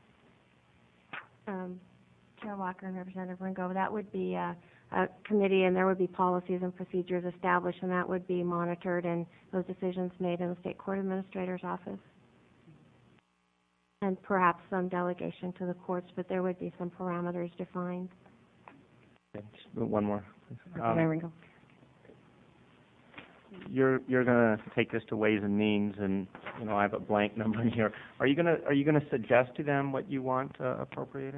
Um, Chair Walker and Representative Ringo, that would be a, a committee, and there would be policies and procedures established, and that would be monitored, and those decisions made in the State Court Administrator's office. And perhaps some delegation to the courts, but there would be some parameters defined. Okay, just one more. Representative Ringo? You're you're going to take this to Ways and Means, and you know I have a blank number in here. Are you going to are you going to suggest to them what you want uh, appropriated?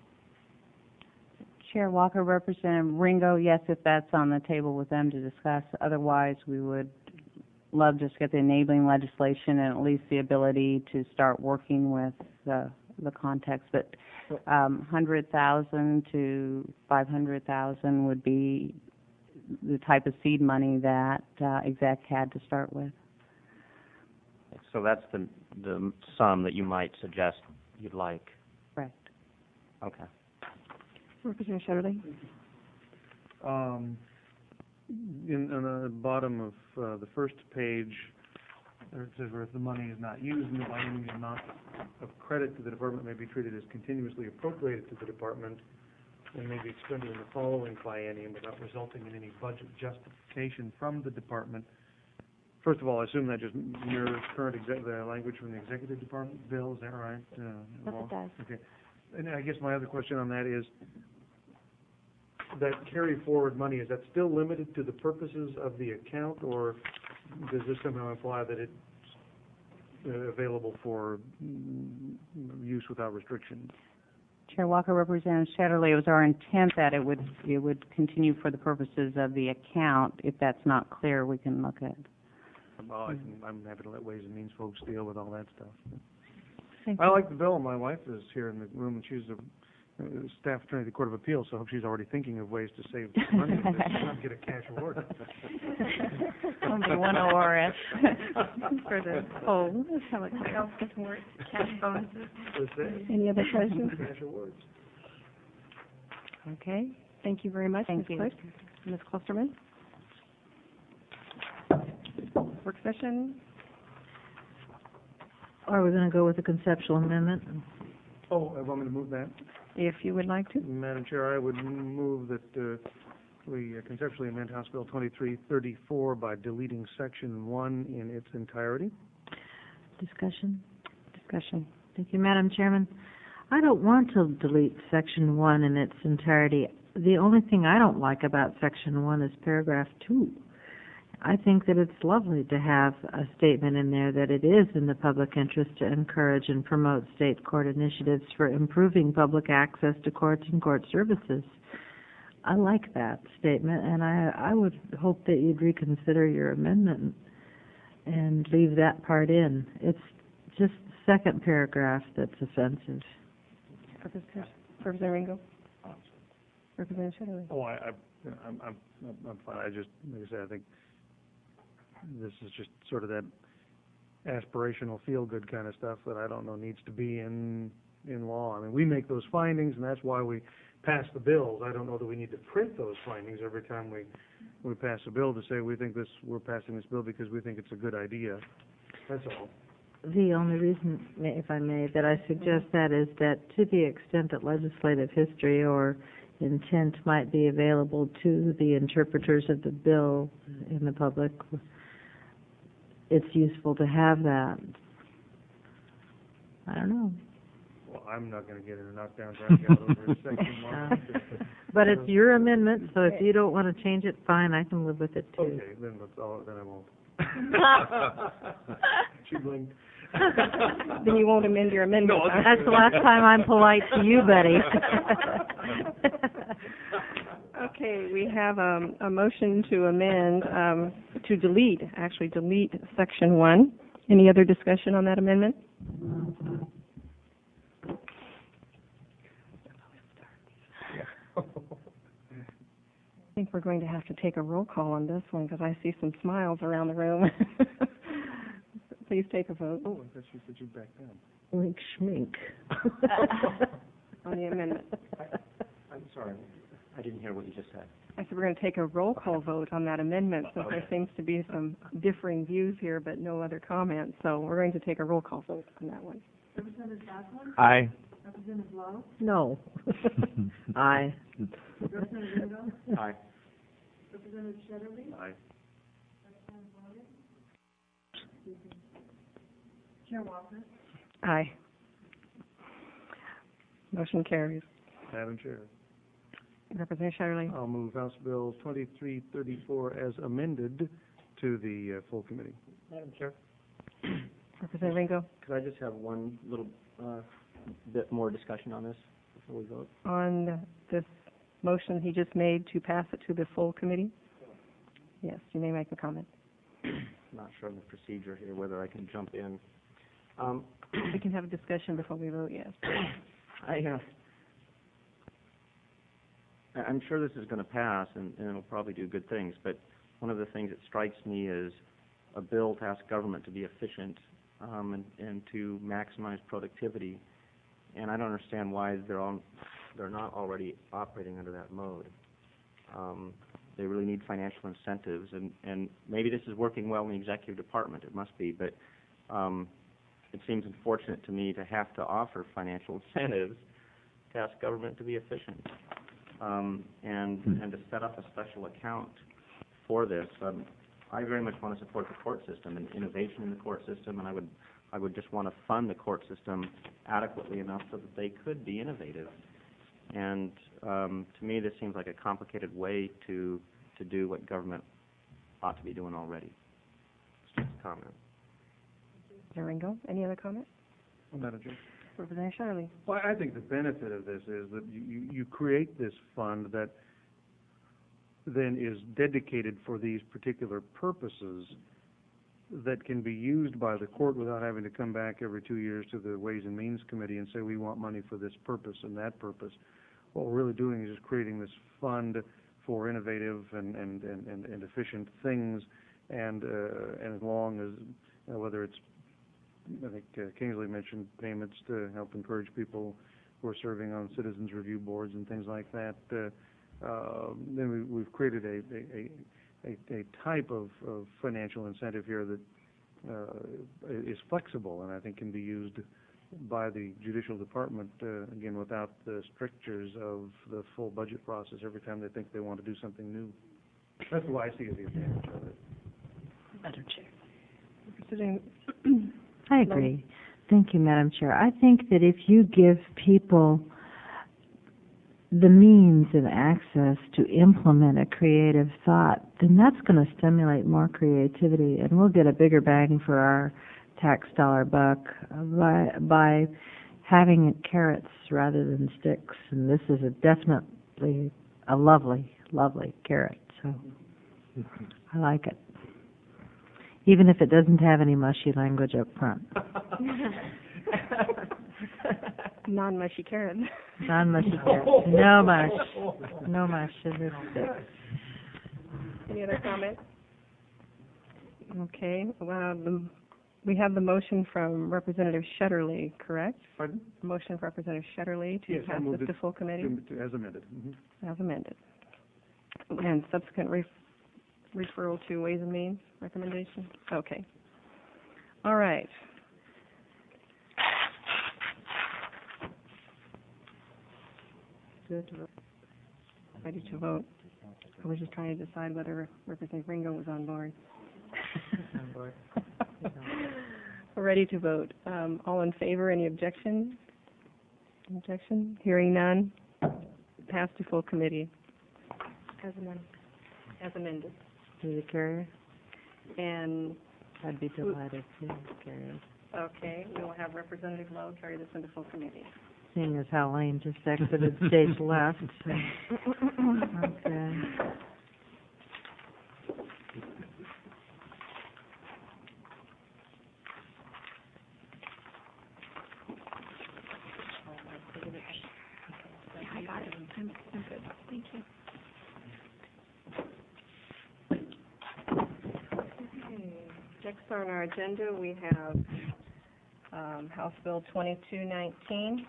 Chair Walker, Representative Ringo, yes, if that's on the table with them to discuss. Otherwise, we would love to just get the enabling legislation and at least the ability to start working with the the context. But um, one hundred thousand to five hundred thousand would be the type of seed money that uh, exec had to start with. So that's the the sum that you might suggest you'd like. Correct. Okay. Representative Shetterly. Um, in, on the bottom of uh, the first page, there it says where if the money is not used in the biennium, the amount of credit to the department may be treated as continuously appropriated to the department and may be expended in the following biennium without resulting in any budget justification from the department. First of all, I assume that just mirrors current exec- the language from the executive department bill. Is that right? Uh, Yes, Walt? it does. Okay. And I guess my other question on that is, that carry forward money, is that still limited to the purposes of the account, or does this somehow imply that it's uh, available for mm, use without restriction? Chair Walker, Representative Shetterly, it was our intent that it would it would continue for the purposes of the account. If that's not clear, we can look at. Well, I can, I'm happy to let Ways and Means folks deal with all that stuff. Thank I like the bill. My wife is here in the room, and she's a uh, staff attorney at the Court of Appeals, so I hope she's already thinking of ways to save money and not get a cash award. Only one O R S For the whole, how it doesn't work, cash bonuses. What's that? Any other questions? Cash awards. Okay, thank you very much, Miz Thank you. Clerk. Miz Klosterman. Work session. Are we going to go with a conceptual amendment? Oh, I want me to move that? If you would like to. Madam Chair, I would move that uh, we uh, conceptually amend House Bill twenty-three thirty-four by deleting Section one in its entirety. Discussion? Discussion. Thank you, Madam Chairman. I don't want to delete Section one in its entirety. the only thing I don't like about section one is paragraph two. I think that it's lovely to have a statement in there that it is in the public interest to encourage and promote state court initiatives for improving public access to courts and court services. I like that statement, and I, I would hope that you'd reconsider your amendment and leave that part in. It's just the second paragraph that's offensive. Representative Representative Ringo? Representative Shetterly? Oh, I, I, I'm, I'm, I'm fine. I just, like I said, I think this is just sort of that aspirational, feel-good kind of stuff that I don't know needs to be in, in law. I mean, we make those findings, and that's why we pass the bills. I don't know that we need to print those findings every time we, we pass a bill to say we think this, we're passing this bill because we think it's a good idea. That's all. The only reason, if I may, that I suggest that is that to the extent that legislative history or intent might be available to the interpreters of the bill in the public, it's useful to have that. I don't know. Well, I'm not going to get in a knockdown drag out over a section one. But it's your amendment, so if you don't want to change it, fine, I can live with it too. Okay, then let's all, then I won't. She blinked. Then you won't amend your amendment. No, huh? That's the last time I'm polite to you, buddy. Okay, we have um, a motion to amend, um, to delete, actually delete section one. Any other discussion on that amendment? I think we're going to have to take a roll call on this one because I see some smiles around the room. Please take a vote Oh, I thought you said you back down. Like schmink. on the amendment. I'm sorry, I didn't hear what you just said. I said we're going to take a roll call vote on that amendment since there seems to be some differing views here but no other comments. So we're going to take a roll call vote on that one. Representative Backlund? Aye. Representative Lowe? No. Aye. Representative Ringo? Aye. Representative Shetterly? Aye. Chair Walker? Aye. Motion carries. Madam Chair, Representative Shetterly. I'll move House Bill twenty-three thirty-four as amended to the uh, full committee. Madam Chair, Representative Ringo. could I just have one little uh, bit more discussion on this before we vote? On this motion he just made to pass it to the full committee? Yes, you may make a comment. I'm not sure of the procedure here, whether I can jump in. Um, We can have a discussion before we vote, yes. I, uh, I- I'm sure this is going to pass, and, and it'll probably do good things, but one of the things that strikes me is a bill to ask government to be efficient um, and, and to maximize productivity, and I don't understand why they're, on, they're not already operating under that mode. Um, they really need financial incentives, and, and maybe this is working well in the executive department, it must be, but um, it seems unfortunate to me to have to offer financial incentives to ask government to be efficient, um, and and to set up a special account for this. Um, I very much want to support the court system and innovation in the court system, and I would I would just want to fund the court system adequately enough so that they could be innovative. And um, to me, this seems like a complicated way to to do what government ought to be doing already. Just a comment. Representative Ringo, any other comment? Madam Chair. Representative Shetterly. Well, I think the benefit of this is that you, you- you create this fund that then is dedicated for these particular purposes that can be used by the court without having to come back every two years to the Ways and Means Committee and say, we want money for this purpose and that purpose. What we're really doing is just creating this fund for innovative and, and, and, and, and efficient things, and, uh, and as long as, you know, whether it's, I think uh, Kingsley mentioned payments to help encourage people who are serving on citizens review boards and things like that, uh, uh, then we, we've created a, a, a, a type of, of financial incentive here that uh, is flexible and I think can be used by the judicial department, uh, again, without the strictures of the full budget process every time they think they want to do something new. That's why I see the advantage of it. Madam Chair. Representative I agree. Thank you, Madam Chair. I think that if you give people the means and access to implement a creative thought, then that's going to stimulate more creativity, and we'll get a bigger bang for our tax dollar buck by, by having it carrots rather than sticks. And this is a definitely a lovely, lovely carrot, so I like it. Even if it doesn't have any mushy language up front. Non-mushy carrot. Non-mushy carrot. No mush. No mush in this stick. Any other comments? Okay, well, the, we have the motion from Representative Shutterly, correct? Pardon? Motion from Representative Shutterly to Yes, I pass moved this it to full committee, to- to- As amended. Mhm. as amended. And subsequent ref- referral to Ways and Means recommendation? Okay. All right. Good to vote. Ready to vote. I was just trying to decide whether Representative Ringo was on board. We're ready to vote. Um, all in favor, any objection? Objection? Hearing none. Pass to full committee. As amended. As amended. To the carrier? And, I'd be delighted to carry it. okay, we will have Representative Lowe carry this into full committee. Seeing as how Lane just exited stage left. So. Okay. I got it. I'm, I'm good. Thank you. Okay. Next on our agenda, we have um, House Bill twenty-two nineteen.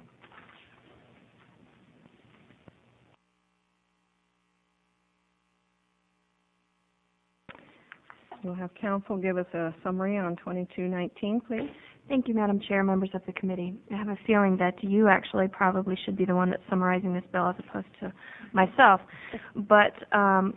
We'll have council give us a summary on twenty-two nineteen, please. Thank you, Madam Chair, members of the committee. I have a feeling that you actually probably should be the one that's summarizing this bill as opposed to myself. But um,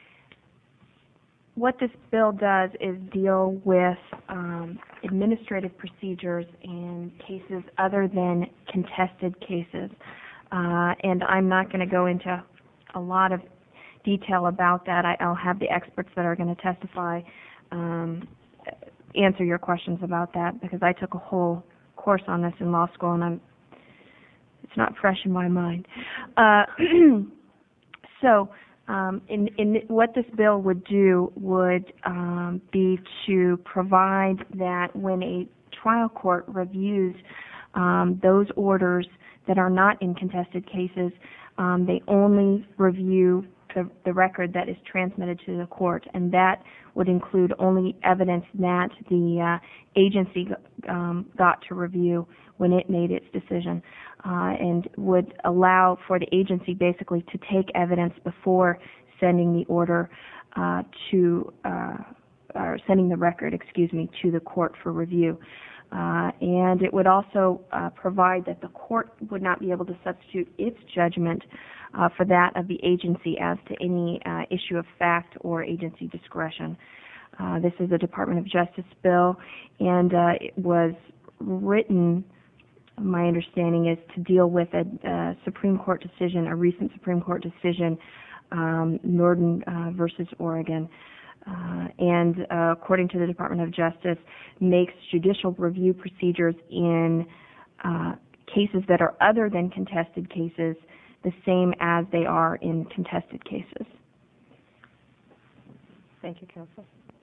what this bill does is deal with um, administrative procedures in cases other than contested cases. Uh, and I'm not going to go into a lot of detail about that. I, I'll have the experts that are going to testify um, answer your questions about that, because I took a whole course on this in law school, and I'm it's not fresh in my mind. Uh, so, um, in, in what this bill would do would um, be to provide that when a trial court reviews um, those orders that are not in contested cases, um, they only review The, the record that is transmitted to the court, and that would include only evidence that the uh, agency um, got to review when it made its decision, uh, and would allow for the agency basically to take evidence before sending the order uh, to, uh, or sending the record, excuse me, to the court for review. Uh, and it would also uh, provide that the court would not be able to substitute its judgment uh, for that of the agency as to any uh, issue of fact or agency discretion. Uh, this is a Department of Justice bill, and uh, it was written, my understanding is, to deal with a, a Supreme Court decision, a recent Supreme Court decision, um, Norton uh, versus Oregon. Uh, and uh, according to the Department of Justice, makes judicial review procedures in uh, cases that are other than contested cases the same as they are in contested cases. Thank you, counsel.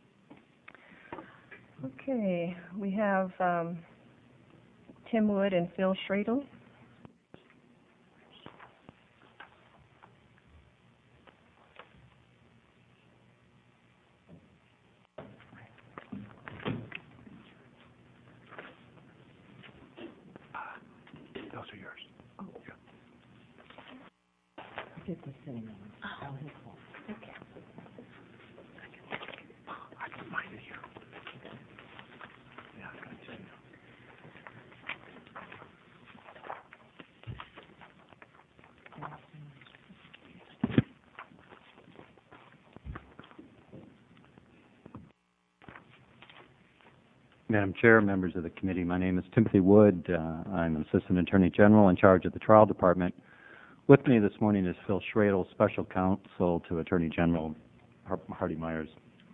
Okay, we have um, Tim Wood and Phil Schradel. Those are yours. Get this sitting on. Oh, his fault. Okay. I can find it here. Yeah, I got it. Madam Chair, members of the committee, my name is Timothy Wood. Uh, I'm an Assistant Attorney General in charge of the Trial Department. With me this morning is Phil Schradel, Special Counsel to Attorney General Har- Hardy Myers.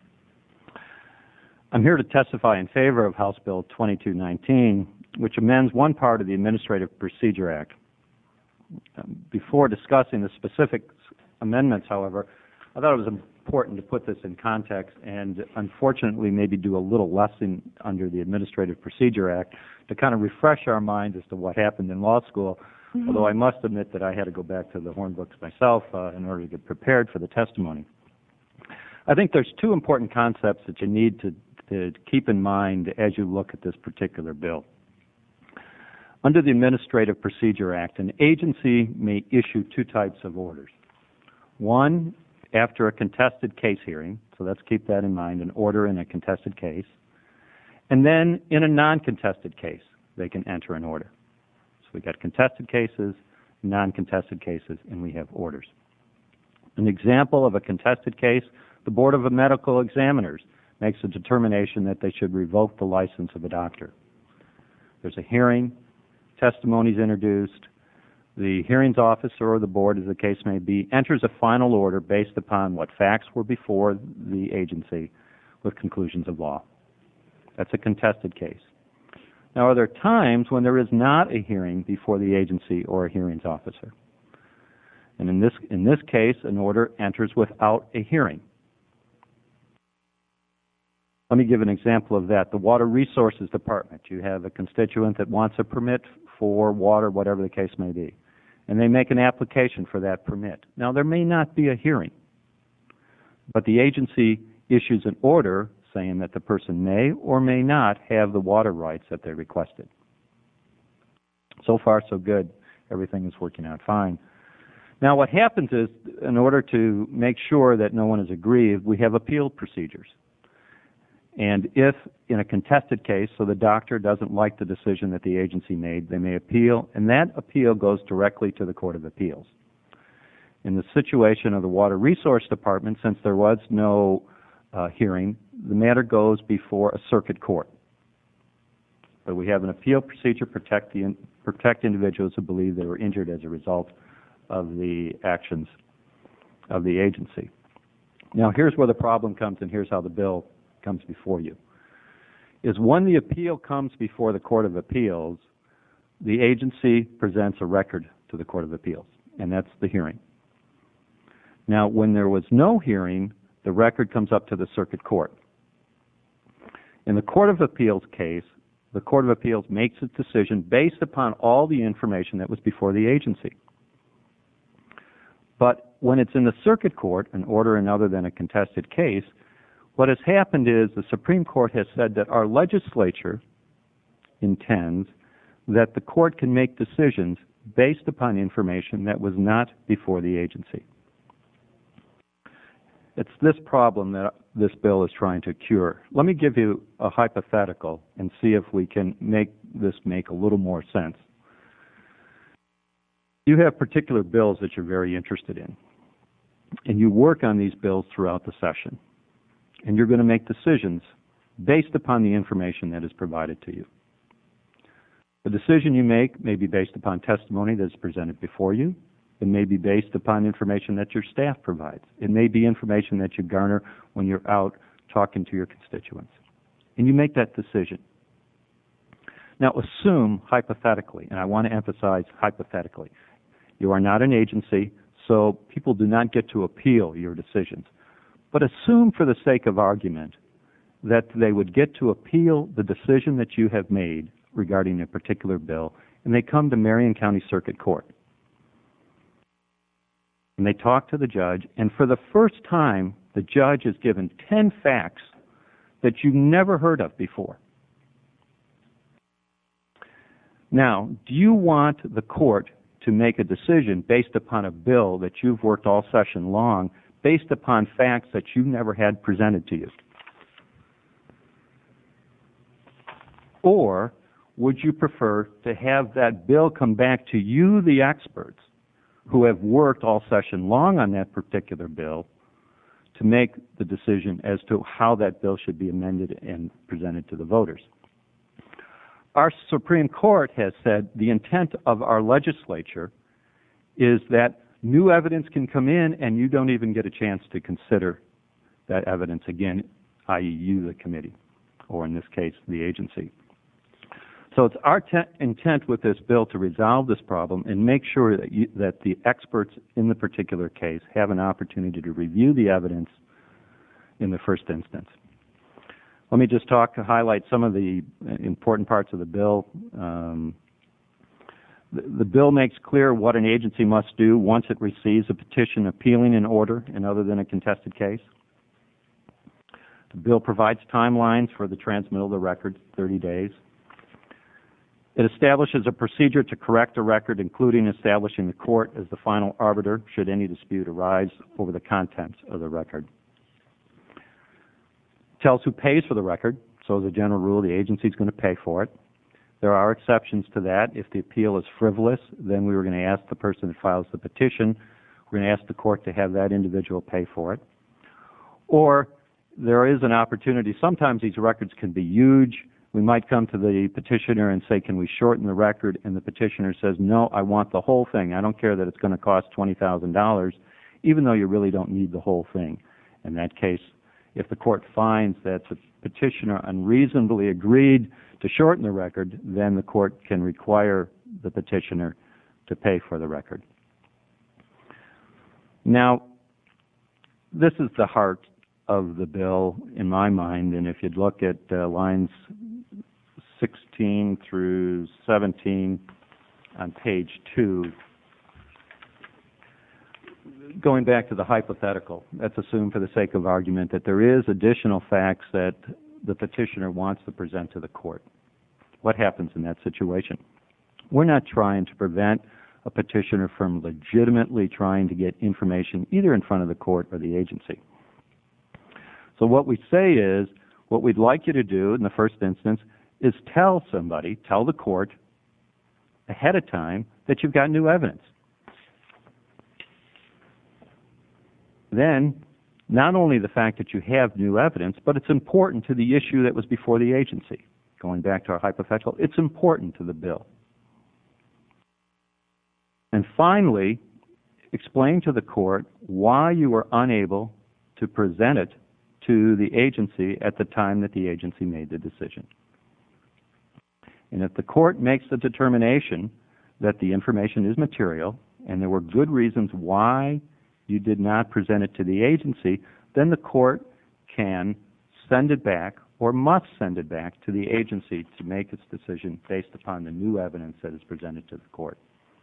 I'm here to testify in favor of House Bill twenty-two nineteen, which amends one part of the Administrative Procedure Act. Um, Before discussing the specific amendments, however, I thought it was important to put this in context and unfortunately maybe do a little lesson under the Administrative Procedure Act to kind of refresh our minds as to what happened in law school, mm-hmm. although I must admit that I had to go back to the horn books myself uh, in order to get prepared for the testimony. I think there's two important concepts that you need to, to keep in mind as you look at this particular bill. Under the Administrative Procedure Act, an agency may issue two types of orders. One, after a contested case hearing, so let's keep that in mind, an order in a contested case, and then in a non-contested case, they can enter an order. So we got contested cases, non-contested cases, and we have orders. An example of a contested case, the Board of Medical Examiners makes a determination that they should revoke the license of a doctor. There's a hearing, testimony is introduced, the hearings officer or the board, as the case may be, enters a final order based upon what facts were before the agency with conclusions of law. That's a contested case. Now, are there times when there is not a hearing before the agency or a hearings officer? And in this, in this case, an order enters without a hearing. Let me give an example of that. The Water Resources Department. You have a constituent that wants a permit for water, whatever the case may be, and they make an application for that permit. Now, there may not be a hearing, but the agency issues an order saying that the person may or may not have the water rights that they requested. So far, so good. Everything is working out fine. Now, what happens is, in order to make sure that no one is aggrieved, we have appeal procedures. And if in a contested case, so the doctor doesn't like the decision that the agency made, they may appeal, and that appeal goes directly to the Court of Appeals. In the situation of the Water Resource Department, since there was no uh, hearing, the matter goes before a circuit court. But we have an appeal procedure to protect, the, protect individuals who believe they were injured as a result of the actions of the agency. Now, here's where the problem comes, and here's how the bill comes before you, is when the appeal comes before the Court of Appeals, the agency presents a record to the Court of Appeals, and that's the hearing. Now, when there was no hearing, the record comes up to the circuit court. In the Court of Appeals case, the Court of Appeals makes its decision based upon all the information that was before the agency. But when it's in the circuit court, an order in other than a contested case, what has happened is the Supreme Court has said that our legislature intends that the court can make decisions based upon information that was not before the agency. It's this problem that this bill is trying to cure. Let me give you a hypothetical and see if we can make this make a little more sense. You have particular bills that you're very interested in, and you work on these bills throughout the session. And you're going to make decisions based upon the information that is provided to you. The decision you make may be based upon testimony that is presented before you. It may be based upon information that your staff provides. It may be information that you garner when you're out talking to your constituents. And you make that decision. Now, assume hypothetically, and I want to emphasize hypothetically, you are not an agency, so people do not get to appeal your decisions. But assume for the sake of argument that they would get to appeal the decision that you have made regarding a particular bill, and they come to Marion County Circuit Court. And they talk to the judge, and for the first time, the judge is given ten facts that you've never heard of before. Now, do you want the court to make a decision based upon a bill that you've worked all session long based upon facts that you never had presented to you? Or would you prefer to have that bill come back to you, the experts, who have worked all session long on that particular bill, to make the decision as to how that bill should be amended and presented to the voters? Our Supreme Court has said the intent of our legislature is that new evidence can come in and you don't even get a chance to consider that evidence again, that is you, the committee, or in this case, the agency. So it's our te- intent with this bill to resolve this problem and make sure that, you, that the experts in the particular case have an opportunity to review the evidence in the first instance. Let me just talk, highlight some of the important parts of the bill. Um, the, the bill makes clear what an agency must do once it receives a petition appealing an order and other than a contested case. The bill provides timelines for the transmittal of the record, thirty days. It establishes a procedure to correct a record, including establishing the court as the final arbiter should any dispute arise over the contents of the record. It tells who pays for the record, so as a general rule, the agency is going to pay for it. There are exceptions to that. If the appeal is frivolous, then we were going to ask the person that files the petition, we're going to ask the court to have that individual pay for it. Or there is an opportunity, sometimes these records can be huge. We might come to the petitioner and say, can we shorten the record? And the petitioner says, no, I want the whole thing. I don't care that it's going to cost twenty thousand dollars, even though you really don't need the whole thing. In that case, if the court finds that the petitioner unreasonably agreed to shorten the record, then the court can require the petitioner to pay for the record. Now, this is the heart of the bill in my mind, and if you'd look at uh, lines sixteen through seventeen on page two, going back to the hypothetical, let's assume for the sake of argument that there is additional facts that the petitioner wants to present to the court. What happens in that situation? We're not trying to prevent a petitioner from legitimately trying to get information either in front of the court or the agency. So what we say is, what we'd like you to do in the first instance is tell somebody, tell the court ahead of time that you've got new evidence. Then, not only the fact that you have new evidence, but it's important to the issue that was before the agency. Going back to our hypothetical, it's important to the bill. And finally, explain to the court why you were unable to present it to the agency at the time that the agency made the decision. And if the court makes the determination that the information is material and there were good reasons why you did not present it to the agency, then the court can send it back or must send it back to the agency to make its decision based upon the new evidence that is presented to the court.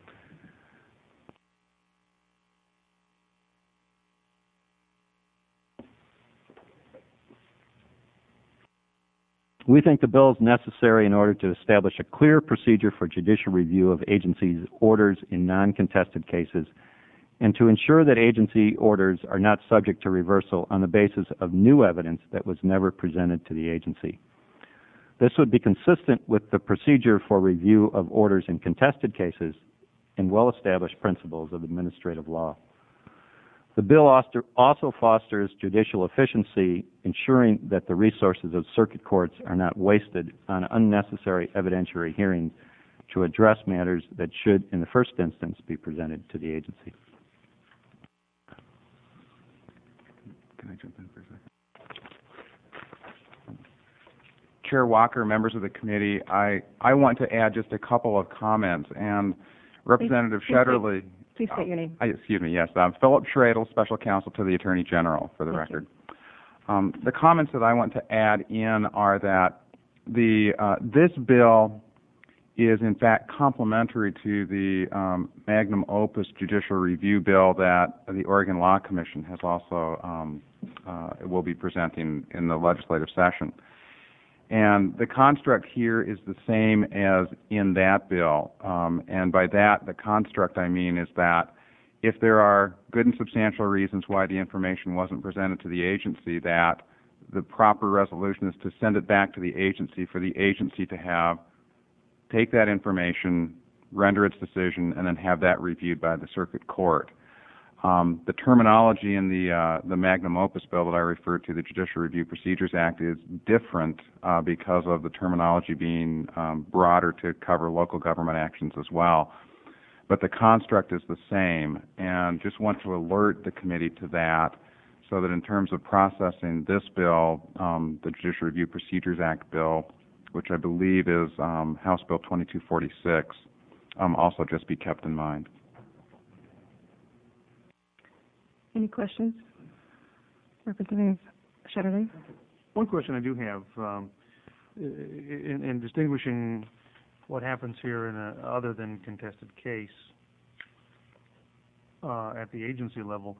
We think the bill is necessary in order to establish a clear procedure for judicial review of agencies' orders in non-contested cases and to ensure that agency orders are not subject to reversal on the basis of new evidence that was never presented to the agency. This would be consistent with the procedure for review of orders in contested cases and well-established principles of administrative law. The bill also fosters judicial efficiency, ensuring that the resources of circuit courts are not wasted on unnecessary evidentiary hearings to address matters that should, in the first instance, be presented to the agency. Can I jump in for a second? Chair Walker, members of the committee, I, I want to add just a couple of comments. And Representative Please, Shetterly... Please state your name. Uh, excuse me, yes. I'm Philip Schradel, Special Counsel to the Attorney General, for the Thank record. Um, the comments that I want to add in are that the uh, this bill is, in fact, complementary to the um, magnum opus judicial review bill that the Oregon Law Commission has also um, uh, will be presenting in the legislative session. And the construct here is the same as in that bill. Um, and by that, the construct I mean is that if there are good and substantial reasons why the information wasn't presented to the agency, that the proper resolution is to send it back to the agency for the agency to have, take that information, render its decision, and then have that reviewed by the circuit court. Um, the terminology in the uh, the magnum opus bill that I referred to, the Judicial Review Procedures Act, is different uh, because of the terminology being um, broader to cover local government actions as well. but the construct is the same, and just want to alert the committee to that, so that in terms of processing this bill, um, the Judicial Review Procedures Act bill, which I believe is um, House Bill twenty-two forty-six, um, also just be kept in mind. Any questions? Representative Shetterly? One question I do have, um, in, in distinguishing what happens here in a other than contested case uh, at the agency level,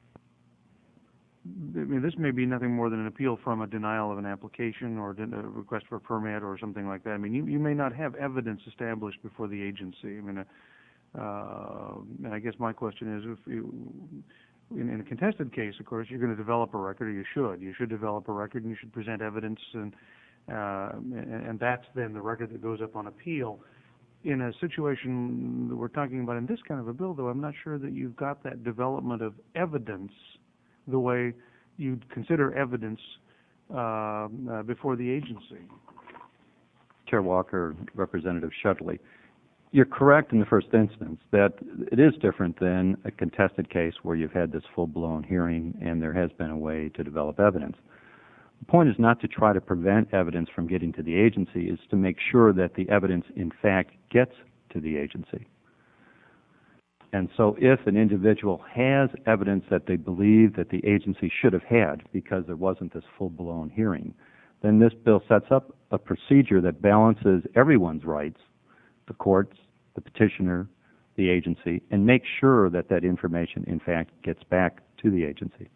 I mean, this may be nothing more than an appeal from a denial of an application or a request for a permit or something like that. I mean, you, you may not have evidence established before the agency. I mean, uh, uh, and I guess my question is, if you, in, in a contested case, of course, you're going to develop a record, or you should. You should develop a record, and you should present evidence, and uh, and, and that's then the record that goes up on appeal. In a situation that we're talking about in this kind of a bill, though, I'm not sure that you've got that development of evidence the way you'd consider evidence uh, uh, before the agency. Chair Walker, Representative Shetterly, you're correct in the first instance that it is different than a contested case where you've had this full-blown hearing and there has been a way to develop evidence. The point is not to try to prevent evidence from getting to the agency, it's to make sure that the evidence in fact gets to the agency. And so if an individual has evidence that they believe that the agency should have had because there wasn't this full-blown hearing, then this bill sets up a procedure that balances everyone's rights, the courts, the petitioner, the agency, and makes sure that that information in fact gets back to the agency.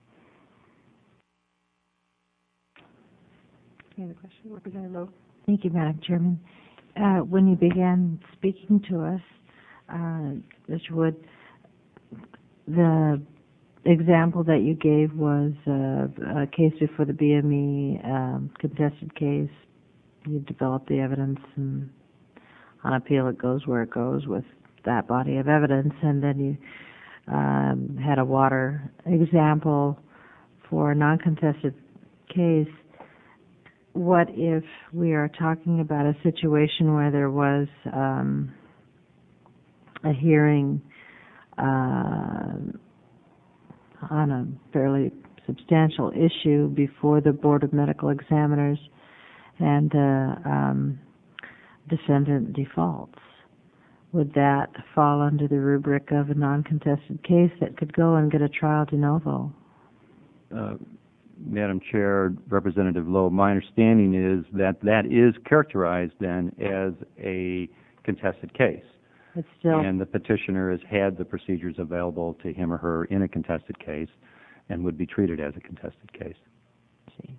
Any other question? Representative Lowe? Thank you, Madam Chairman. Uh, when you began speaking to us, uh, Mister Wood, the example that you gave was uh, a case before the B M E, um, contested case. You develop the evidence, and on appeal it goes where it goes with that body of evidence, and then you um, had a water example for a non-contested case. What if we are talking about a situation where there was um, a hearing uh, on a fairly substantial issue before the Board of Medical Examiners, and the um, defendant defaults? Would that fall under the rubric of a non-contested case that could go and get a trial de novo? Uh, Madam Chair, Representative Lowe, my understanding is that that is characterized then as a contested case. It's still, and the petitioner has had the procedures available to him or her in a contested case and would be treated as a contested case. see.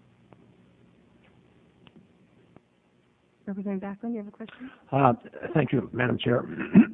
Representative Backlund, you have a question? Uh, thank you, Madam Chair.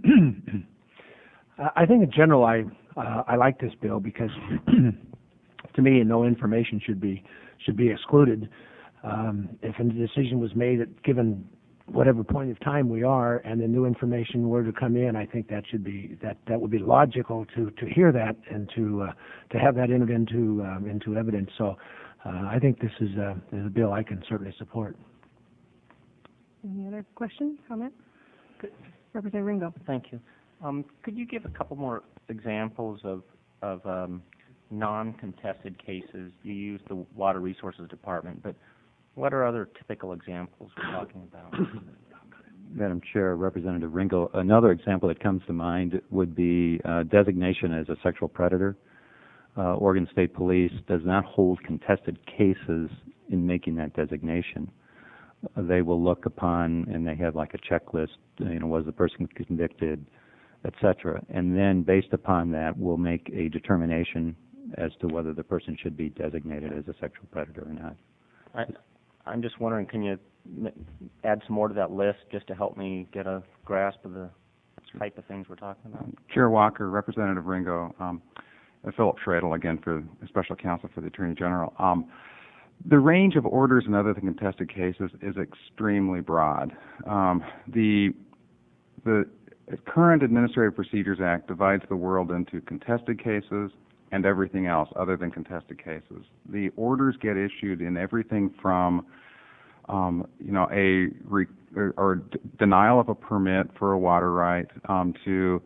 I think in general I uh, I like this bill because to me no information should be should be excluded. Um, if a decision was made at given whatever point of time we are, and the new information were to come in, I think that should be that that would be logical to to hear that and to uh, to have that entered into um, into evidence. So uh, I think this is a, is a bill I can certainly support. Any other questions, comments? Representative Ringo. Thank you. Um, could you give a couple more examples of, of um, non-contested cases? You used the Water Resources Department, but what are other typical examples we're talking about? Madam Chair, Representative Ringo, another example that comes to mind would be uh, designation as a sexual predator. Uh, Oregon State Police does not hold contested cases in making that designation. Uh, they will look upon, and they have like a checklist, you know, was the person convicted, et cetera. And then based upon that, we'll make a determination as to whether the person should be designated as a sexual predator or not. I, I'm just wondering, can you add some more to that list just to help me get a grasp of the type of things we're talking about? Chair Walker, Representative Ringo, um, and Philip Schradel again for Special Counsel for the Attorney General. Um, the range of orders in other than contested cases is extremely broad. Um, the the current Administrative Procedures Act divides the world into contested cases and everything else other than contested cases. The orders get issued in everything from, um, you know, a re- or, or d- denial of a permit for a water right um, to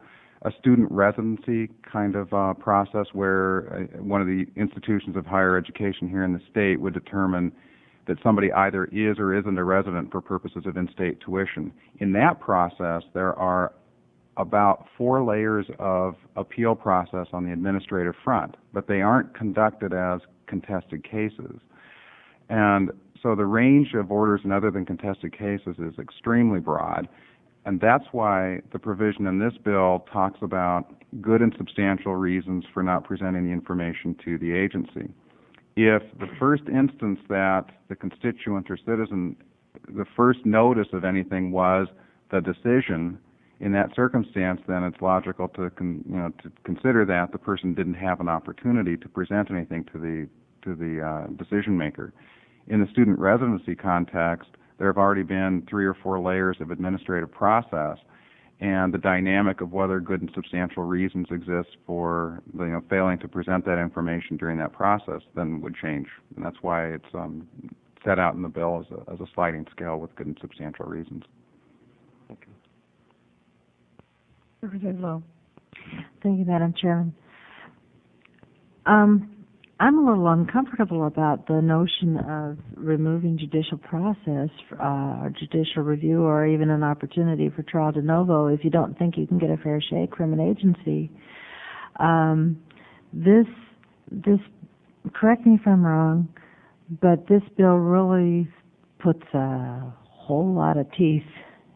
a student residency kind of uh, process where uh, one of the institutions of higher education here in the state would determine that somebody either is or isn't a resident for purposes of in-state tuition. In that process, there are about four layers of appeal process on the administrative front, but they aren't conducted as contested cases. And so the range of orders in other than contested cases is extremely broad, and that's why the provision in this bill talks about good and substantial reasons for not presenting the information to the agency. If the first instance that the constituent or citizen, the first notice of anything was the decision, in that circumstance, then it's logical to con, you know to consider that the person didn't have an opportunity to present anything to the to the uh, decision maker. In the student residency context, there have already been three or four layers of administrative process, and the dynamic of whether good and substantial reasons exist for you know failing to present that information during that process then would change, and that's why it's um, set out in the bill as a, as a sliding scale with good and substantial reasons. Okay. Representative Lowe. Thank you, Madam Chairman. Um, I'm a little uncomfortable about the notion of removing judicial process uh, or judicial review or even an opportunity for trial de novo if you don't think you can get a fair shake from an agency. Um, this, this, correct me if I'm wrong, but this bill really puts a whole lot of teeth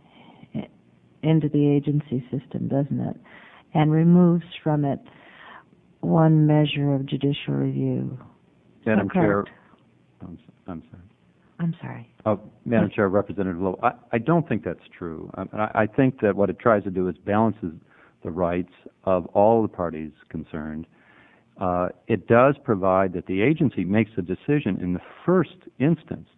into the agency system, doesn't it? And removes from it one measure of judicial review. Madam Chair, correct? I'm, I'm sorry. I'm sorry. Oh, Madam Chair, Representative Lowe, I, I don't think that's true. I, I think that what it tries to do is balances the rights of all the parties concerned. Uh, it does provide that the agency makes a decision in the first instance.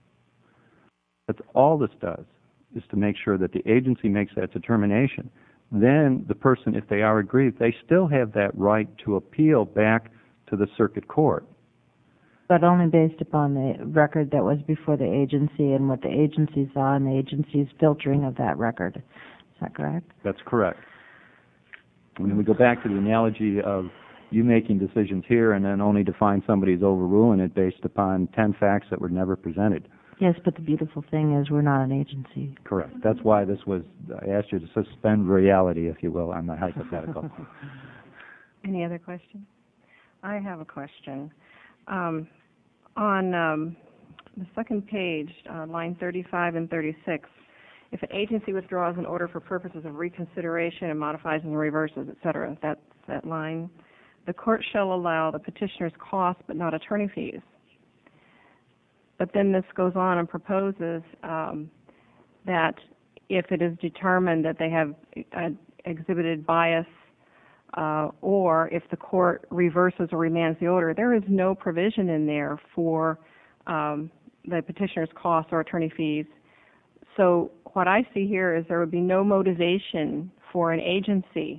That's all this does, is to make sure that the agency makes that determination. Then the person, if they are aggrieved, they still have that right to appeal back to the circuit court. But only based upon the record that was before the agency and what the agency saw and the agency's filtering of that record. Is that correct? That's correct. When we go back to the analogy of you making decisions here and then only to find somebody's overruling it based upon ten facts that were never presented. Yes, but the beautiful thing is we're not an agency. Correct. That's why this was, I asked you to suspend reality, if you will, on the hypothetical. Any other questions? I have a question. Um, on um, the second page, uh, line thirty-five and thirty-six, if an agency withdraws an order for purposes of reconsideration and modifies and reverses, et cetera, that, that line, the court shall allow the petitioner's costs but not attorney fees. But then this goes on and proposes um, that if it is determined that they have uh, exhibited bias uh, or if the court reverses or remands the order, there is no provision in there for um, the petitioner's costs or attorney fees. So what I see here is there would be no motivation for an agency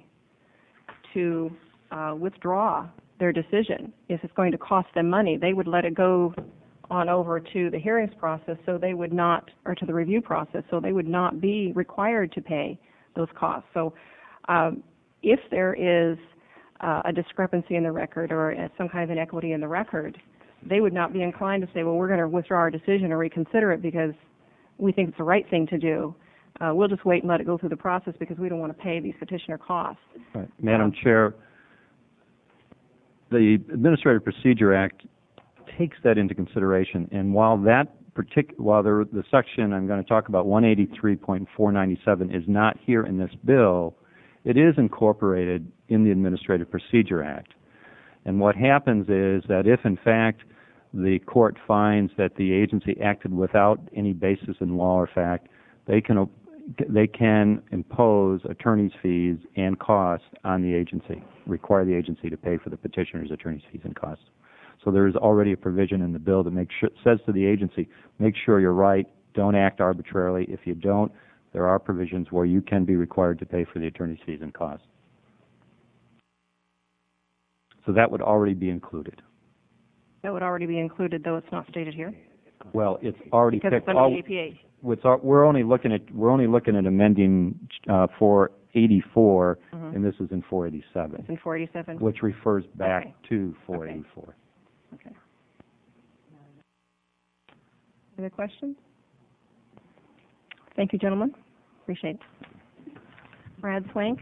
to uh, withdraw their decision. If it's going to cost them money, they would let it go on over to the hearings process, so they would not, or to the review process, so they would not be required to pay those costs. So um, if there is uh, a discrepancy in the record or uh, some kind of inequity in the record, they would not be inclined to say, well, we're going to withdraw our decision or reconsider it because we think it's the right thing to do. Uh, we'll just wait and let it go through the process because we don't want to pay these petitioner costs. Right. Madam Chair, the Administrative Procedure Act takes that into consideration, and while that partic- while the, the section I'm going to talk about, one eighty-three point four ninety-seven, is not here in this bill, it is incorporated in the Administrative Procedure Act. And what happens is that if, in fact, the court finds that the agency acted without any basis in law or fact, they can they can impose attorney's fees and costs on the agency, require the agency to pay for the petitioner's attorney's fees and costs. So there is already a provision in the bill that makes sure, says to the agency, make sure you're right, don't act arbitrarily. If you don't, there are provisions where you can be required to pay for the attorney's fees and costs. So that would already be included. That would already be included, though it's not stated here? Well, it's already because picked. It's under all, the A P A. It's, we're only looking at we're only looking at amending uh, for eighty-four, Mhm. and this is in four eighty-seven, It's in four eighty-seven? which refers back Okay. to four eighty-four. Okay. Other questions? Thank you, gentlemen. Appreciate it. Brad Swank?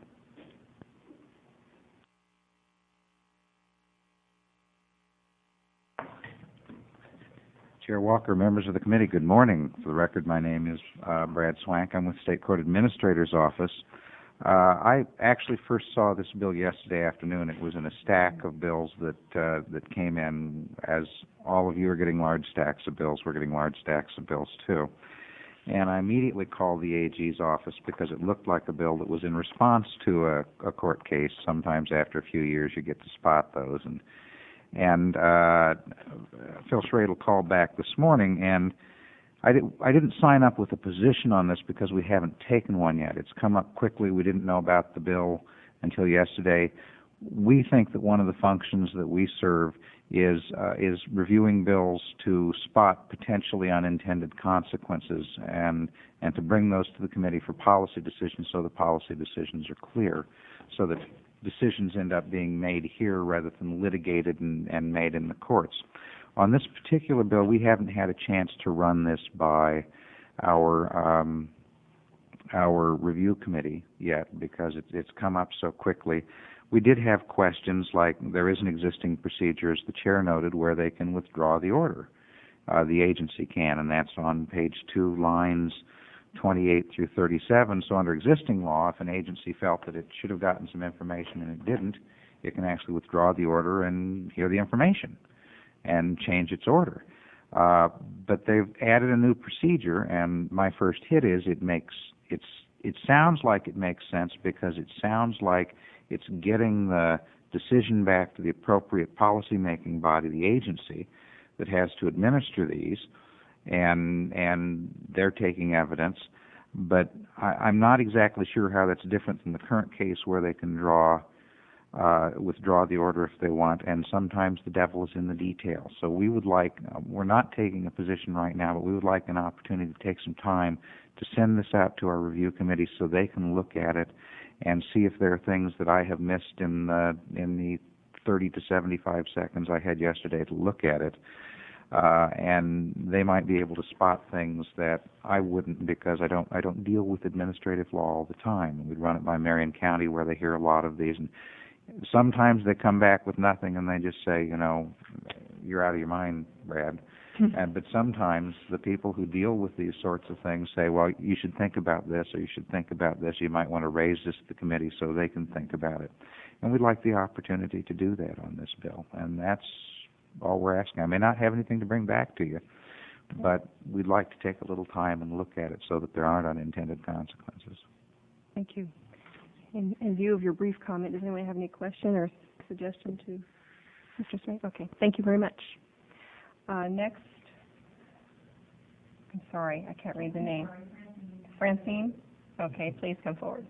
Chair Walker, members of the committee, good morning. For the record, my name is uh, Brad Swank. I'm with State Court Administrator's Office. Uh, I actually first saw this bill yesterday afternoon. It was in a stack of bills that uh, that came in. As all of you are getting large stacks of bills, we're getting large stacks of bills too. And I immediately called the A G's office because it looked like a bill that was in response to a, a court case. Sometimes after a few years you get to spot those. And And uh, Phil Schradel called back this morning, and I, did, I didn't sign up with a position on this because we haven't taken one yet. It's come up quickly. We didn't know about the bill until yesterday. We think that one of the functions that we serve is uh, is reviewing bills to spot potentially unintended consequences and and to bring those to the committee for policy decisions, so the policy decisions are clear, so that decisions end up being made here rather than litigated and, and made in the courts. On this particular bill, we haven't had a chance to run this by our um, our review committee yet because it, it's come up so quickly. We did have questions like there is an existing procedure, as the chair noted, where they can withdraw the order. Uh, the agency can, and that's on page two, lines twenty-eight through thirty-seven. So under existing law, if an agency felt that it should have gotten some information and it didn't, it can actually withdraw the order and hear the information and change its order. Uh, but they've added a new procedure, and my first hit is it makes it's it sounds like it makes sense because it sounds like it's getting the decision back to the appropriate policy-making body, the agency, that has to administer these, and and they're taking evidence. But I, I'm not exactly sure how that's different from the current case where they can draw uh, withdraw the order if they want, and sometimes the devil is in the details. So we would like, uh, we're not taking a position right now, but we would like an opportunity to take some time to send this out to our review committee so they can look at it and see if there are things that I have missed in the in the thirty to seventy-five seconds I had yesterday to look at it. Uh, and they might be able to spot things that I wouldn't because I don't I don't deal with administrative law all the time. We'd run it by Marion County where they hear a lot of these, and sometimes they come back with nothing and they just say, you know, you're out of your mind, Brad. And but sometimes the people who deal with these sorts of things say, well, you should think about this, or you should think about this. You might want to raise this to the committee so they can think about it. And we'd like the opportunity to do that on this bill, and that's all we're asking. I may not have anything to bring back to you, but we'd like to take a little time and look at it so that there aren't unintended consequences. Thank you. In, in view of your brief comment, does anyone have any question or suggestion to Mister Smith? Okay, thank you very much. Uh, next, I'm sorry, I can't read the name. Francine? Okay, please come forward.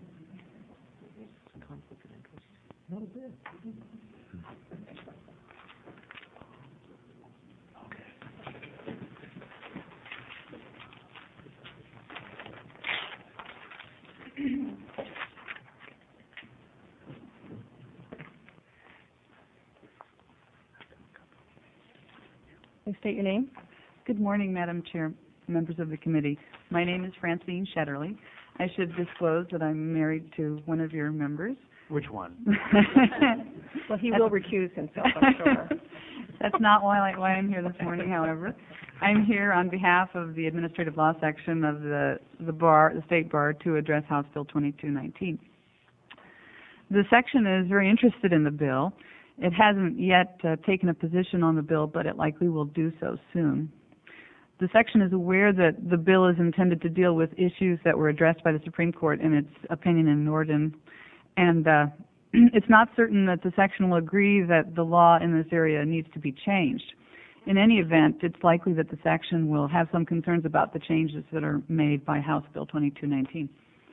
Please state your name. Good morning, Madam Chair, members of the committee. My name is Francine Shetterly. I should disclose that I'm married to one of your members. Which one? Well, he will recuse himself, I'm sure. That's not why, I, why I'm here this morning, however. I'm here on behalf of the Administrative Law Section of the, the bar, the State Bar, to address House Bill twenty-two nineteen. The section is very interested in the bill. It hasn't yet uh, taken a position on the bill, but it likely will do so soon. The section is aware that the bill is intended to deal with issues that were addressed by the Supreme Court in its opinion in Norden, and uh, it's not certain that the section will agree that the law in this area needs to be changed. In any event, it's likely that the section will have some concerns about the changes that are made by House Bill twenty-two nineteen.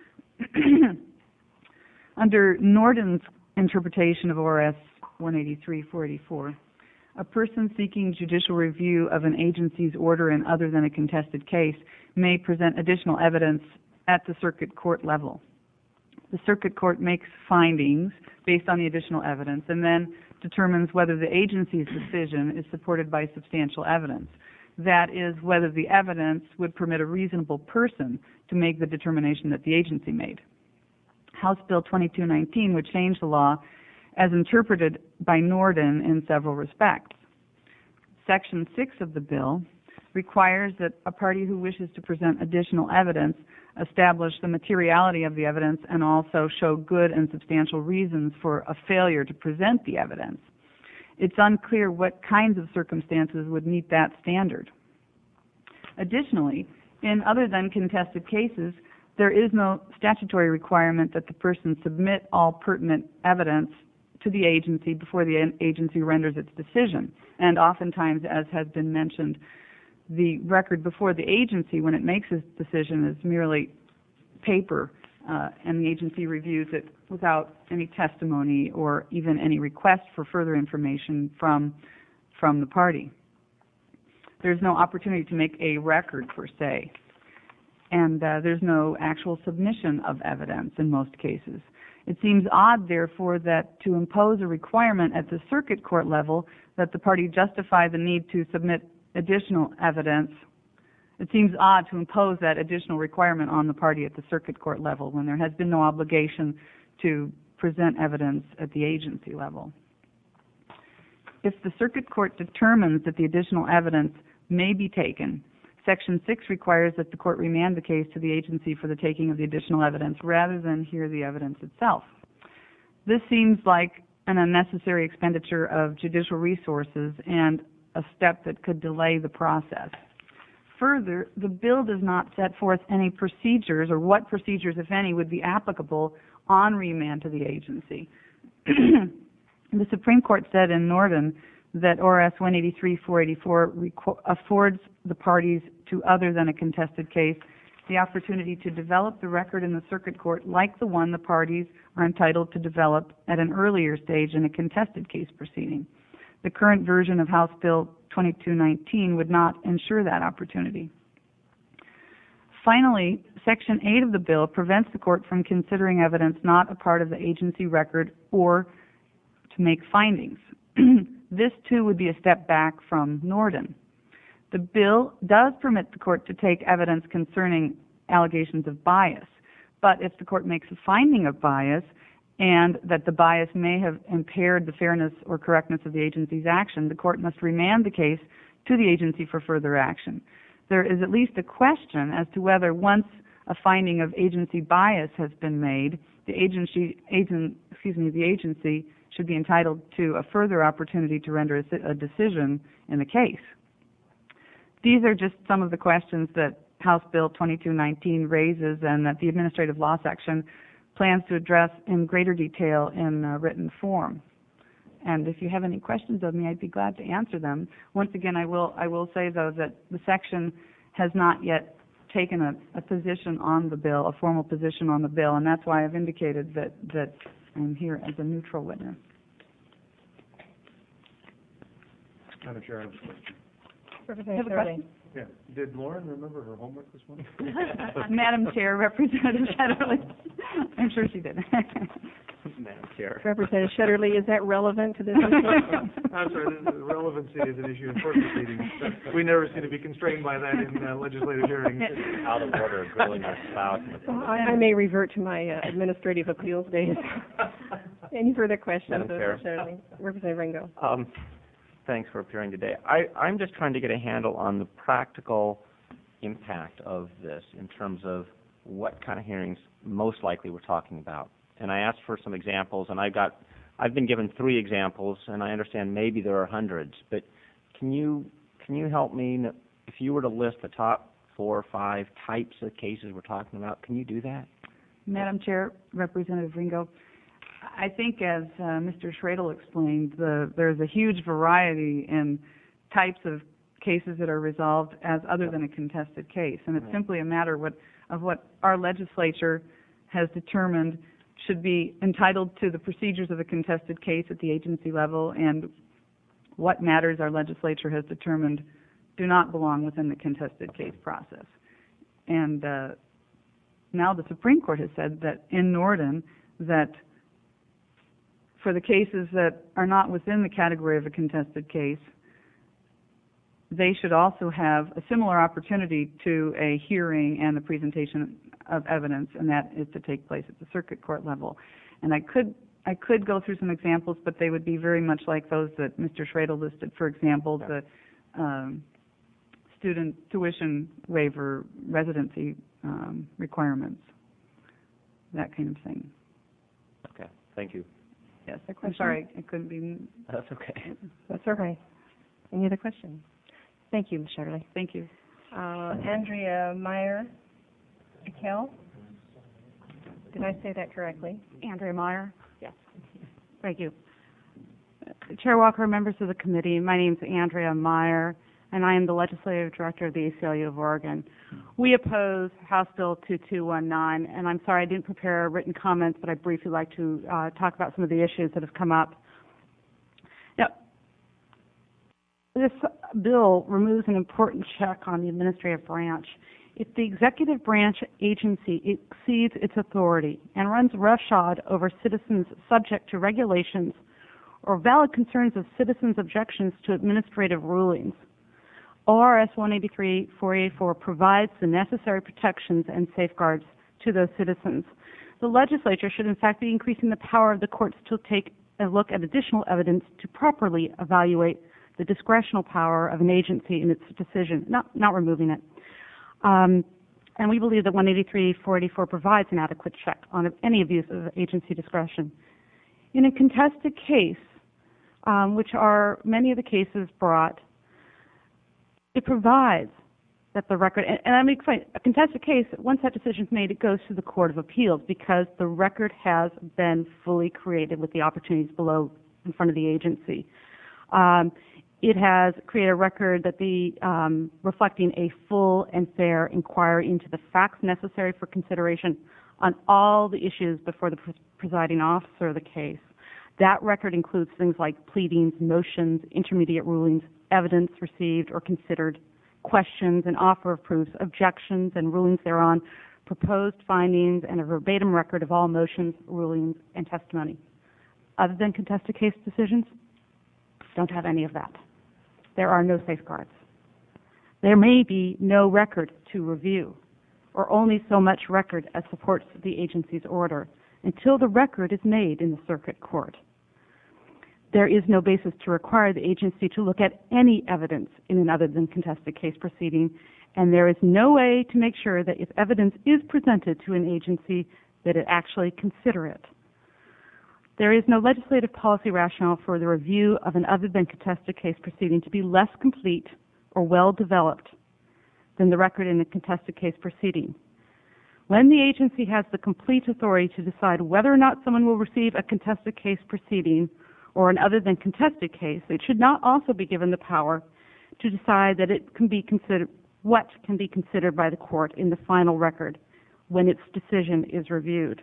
Under Norden's interpretation of O R S one eighty-three four eighty-four, a person seeking judicial review of an agency's order in other than a contested case may present additional evidence at the circuit court level. The circuit court makes findings based on the additional evidence and then determines whether the agency's decision is supported by substantial evidence. That is, whether the evidence would permit a reasonable person to make the determination that the agency made. House Bill twenty-two nineteen would change the law as interpreted by Norden in several respects. Section six of the bill requires that a party who wishes to present additional evidence establish the materiality of the evidence and also show good and substantial reasons for a failure to present the evidence. It's unclear what kinds of circumstances would meet that standard. Additionally, in other than contested cases, there is no statutory requirement that the person submit all pertinent evidence to the agency before the agency renders its decision. And oftentimes, as has been mentioned, the record before the agency, when it makes its decision, is merely paper, uh, and the agency reviews it without any testimony or even any request for further information from, from the party. There's no opportunity to make a record, per se, and uh, there's no actual submission of evidence in most cases. It seems odd, therefore, that to impose a requirement at the circuit court level that the party justify the need to submit additional evidence, it seems odd to impose that additional requirement on the party at the circuit court level when there has been no obligation to present evidence at the agency level. If the circuit court determines that the additional evidence may be taken, Section six requires that the court remand the case to the agency for the taking of the additional evidence rather than hear the evidence itself. This seems like an unnecessary expenditure of judicial resources and a step that could delay the process. Further, the bill does not set forth any procedures or what procedures, if any, would be applicable on remand to the agency. The Supreme Court said in Norden that O R S one eighty-three four eighty-four reco- affords the parties to other than a contested case the opportunity to develop the record in the circuit court like the one the parties are entitled to develop at an earlier stage in a contested case proceeding. The current version of House Bill twenty-two nineteen would not ensure that opportunity. Finally, Section eight of the bill prevents the court from considering evidence not a part of the agency record or to make findings. This, too, would be a step back from Norden. The bill does permit the court to take evidence concerning allegations of bias, but if the court makes a finding of bias and that the bias may have impaired the fairness or correctness of the agency's action, the court must remand the case to the agency for further action. There is at least a question as to whether once a finding of agency bias has been made, the agency, agent, excuse me, the agency should be entitled to a further opportunity to render a, a decision in the case. These are just some of the questions that House Bill twenty-two nineteen raises and that the Administrative Law Section plans to address in greater detail in uh, written form. And if you have any questions of me, I'd be glad to answer them. Once again, I will, I will say, though, that the section has not yet taken a, a position on the bill, a formal position on the bill, and that's why I've indicated that, that I'm here as a neutral witness. Madam Chair, I have a question. You have a question? Yeah. Did Lauren remember her homework this morning? Madam Chair, Representative Shetterly. I'm sure she did. Madam Chair. Representative Shetterly, is that relevant to this? I'm sorry, the the relevancy is an issue in court proceedings. We never seem to be constrained by that in uh, legislative hearings. Out of order, grilling your spouse. I, I may revert to my uh, administrative appeals days. Any further questions? Madam Chair. Shetterly? Representative Ringo. Um, thanks for appearing today. I, I'm just trying to get a handle on the practical impact of this in terms of what kind of hearings most likely we're talking about. And I asked for some examples, and I got, I've been given three examples, and I understand maybe there are hundreds. But can you can you help me? If you were to list the top four or five types of cases we're talking about, can you do that? Madam Chair, Representative Ringo, I think as uh, Mister Schradel explained, the, there's a huge variety in types of cases that are resolved as other than a contested case, and it's simply a matter what, of what our legislature has determined should be entitled to the procedures of a contested case at the agency level and what matters our legislature has determined do not belong within the contested case process. And uh, now the Supreme Court has said that in Norden, that for the cases that are not within the category of a contested case, they should also have a similar opportunity to a hearing and the presentation of evidence, and that is to take place at the circuit court level. And I could I could go through some examples, but they would be very much like those that Mister Schradel listed. For example, the um, student tuition waiver residency um, requirements, that kind of thing. Okay, thank you. Yes, I'm sorry, I couldn't be. That's okay. That's all right. Any other questions? Thank you, Miz Shetterly. Thank you. Uh, Andrea Meyer, Kel? Did I say that correctly? Andrea Meyer. Yes. Thank you. Uh, Chair Walker, members of the committee, my name is Andrea Meyer, and I am the Legislative Director of the A C L U of Oregon. We oppose House Bill two two one nine, and I'm sorry I didn't prepare written comments, but I'd briefly like to uh, talk about some of the issues that have come up. Now, this bill removes an important check on the administrative branch. If the executive branch agency exceeds its authority and runs roughshod over citizens subject to regulations or valid concerns of citizens' objections to administrative rulings, O R S one eighty-three dash four eighty-four provides the necessary protections and safeguards to those citizens. The legislature should in fact be increasing the power of the courts to take a look at additional evidence to properly evaluate the discretional power of an agency in its decision, not, not removing it. Um, and we believe that one eighty-three dash four eighty-four provides an adequate check on any abuse of agency discretion. In a contested case, um, which are many of the cases brought, it provides that the record, and, and I mean, a contested case, once that decision is made, it goes to the Court of Appeals because the record has been fully created with the opportunities below in front of the agency. Um, it has created a record that the um, reflecting a full and fair inquiry into the facts necessary for consideration on all the issues before the pres- presiding officer of the case. That record includes things like pleadings, motions, intermediate rulings, evidence received or considered, questions and offer of proofs, objections and rulings thereon, proposed findings, and a verbatim record of all motions, rulings, and testimony. Other than contested case decisions, don't have any of that. There are no safeguards. There may be no record to review, or only so much record as supports the agency's order, until the record is made in the circuit court. There is no basis to require the agency to look at any evidence in an other than contested case proceeding, and there is no way to make sure that if evidence is presented to an agency, that it actually consider it. There is no legislative policy rationale for the review of an other than contested case proceeding to be less complete or well developed than the record in a contested case proceeding. When the agency has the complete authority to decide whether or not someone will receive a contested case proceeding or an other than contested case, it should not also be given the power to decide that it can be considered, what can be considered by the court in the final record when its decision is reviewed.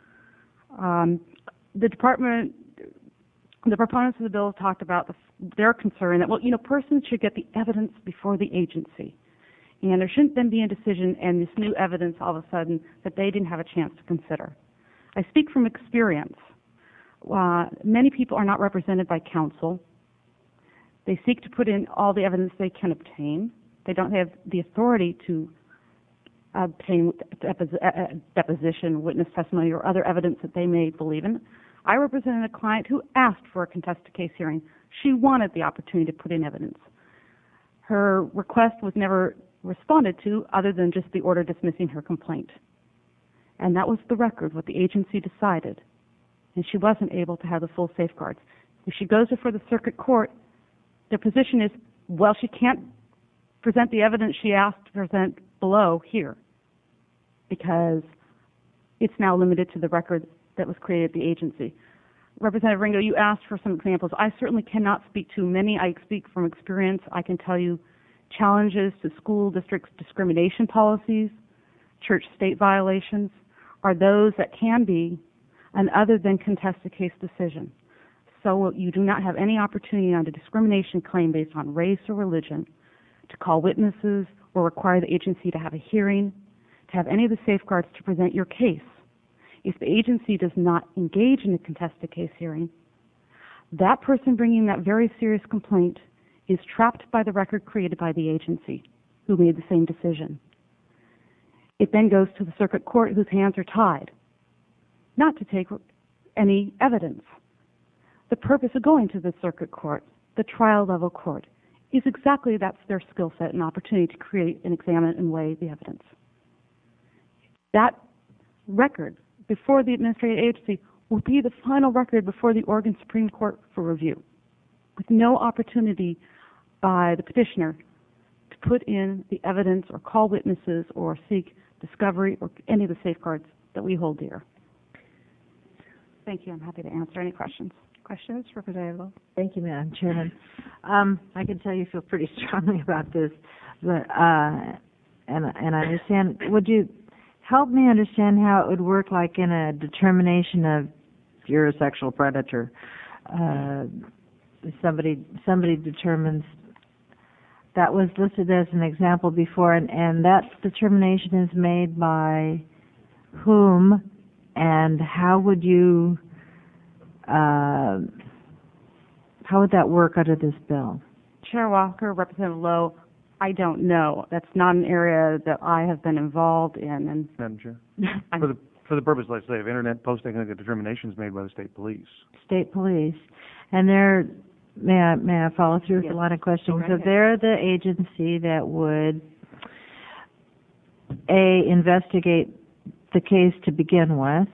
Um, the department, the proponents of the bill talked about the, their concern that, well, you know, persons should get the evidence before the agency. And there shouldn't then be a decision and this new evidence all of a sudden that they didn't have a chance to consider. I speak from experience. Uh, many people are not represented by counsel. They seek to put in all the evidence they can obtain. They don't have the authority to obtain deposition, witness testimony, or other evidence that they may believe in. I represented a client who asked for a contested case hearing. She wanted the opportunity to put in evidence. Her request was never responded to other than just the order dismissing her complaint. And that was the record, what the agency decided. And she wasn't able to have the full safeguards. If she goes before the circuit court, their position is, well, she can't present the evidence she asked to present below here because it's now limited to the record that was created at the agency. Representative Ringo, you asked for some examples. I certainly cannot speak to many. I speak from experience. I can tell you challenges to school districts' discrimination policies, church-state violations, are those that can be an other than contested case decision. So you do not have any opportunity on a discrimination claim based on race or religion to call witnesses or require the agency to have a hearing, have any of the safeguards to present your case. If the agency does not engage in a contested case hearing, that person bringing that very serious complaint is trapped by the record created by the agency who made the same decision. It then goes to the circuit court whose hands are tied, not to take any evidence. The purpose of going to the circuit court, the trial level court, is exactly that's their skill set and opportunity to create and examine and weigh the evidence. That record before the administrative agency will be the final record before the Oregon Supreme Court for review, with no opportunity by the petitioner to put in the evidence or call witnesses or seek discovery or any of the safeguards that we hold dear. Thank you. I'm happy to answer any questions. Questions, Representative Lowe? Thank you, Madam Chairman. Um, I can tell you feel pretty strongly about this, but, uh, and, and I understand, would you help me understand how it would work like in a determination of you're a sexual predator? Uh, somebody, somebody determines that was listed as an example before, and, and that determination is made by whom, and how would you, uh, how would that work under this bill? Chair Walker, Representative Lowe, I don't know. That's not an area that I have been involved in. And Madam Chair, for the for the purpose, let's say, of internet posting, I think the determination is made by the state police. State police, and they're, may I may I follow through with Yes. a line of questions? Go right So ahead. they're the agency that would a investigate the case to begin with,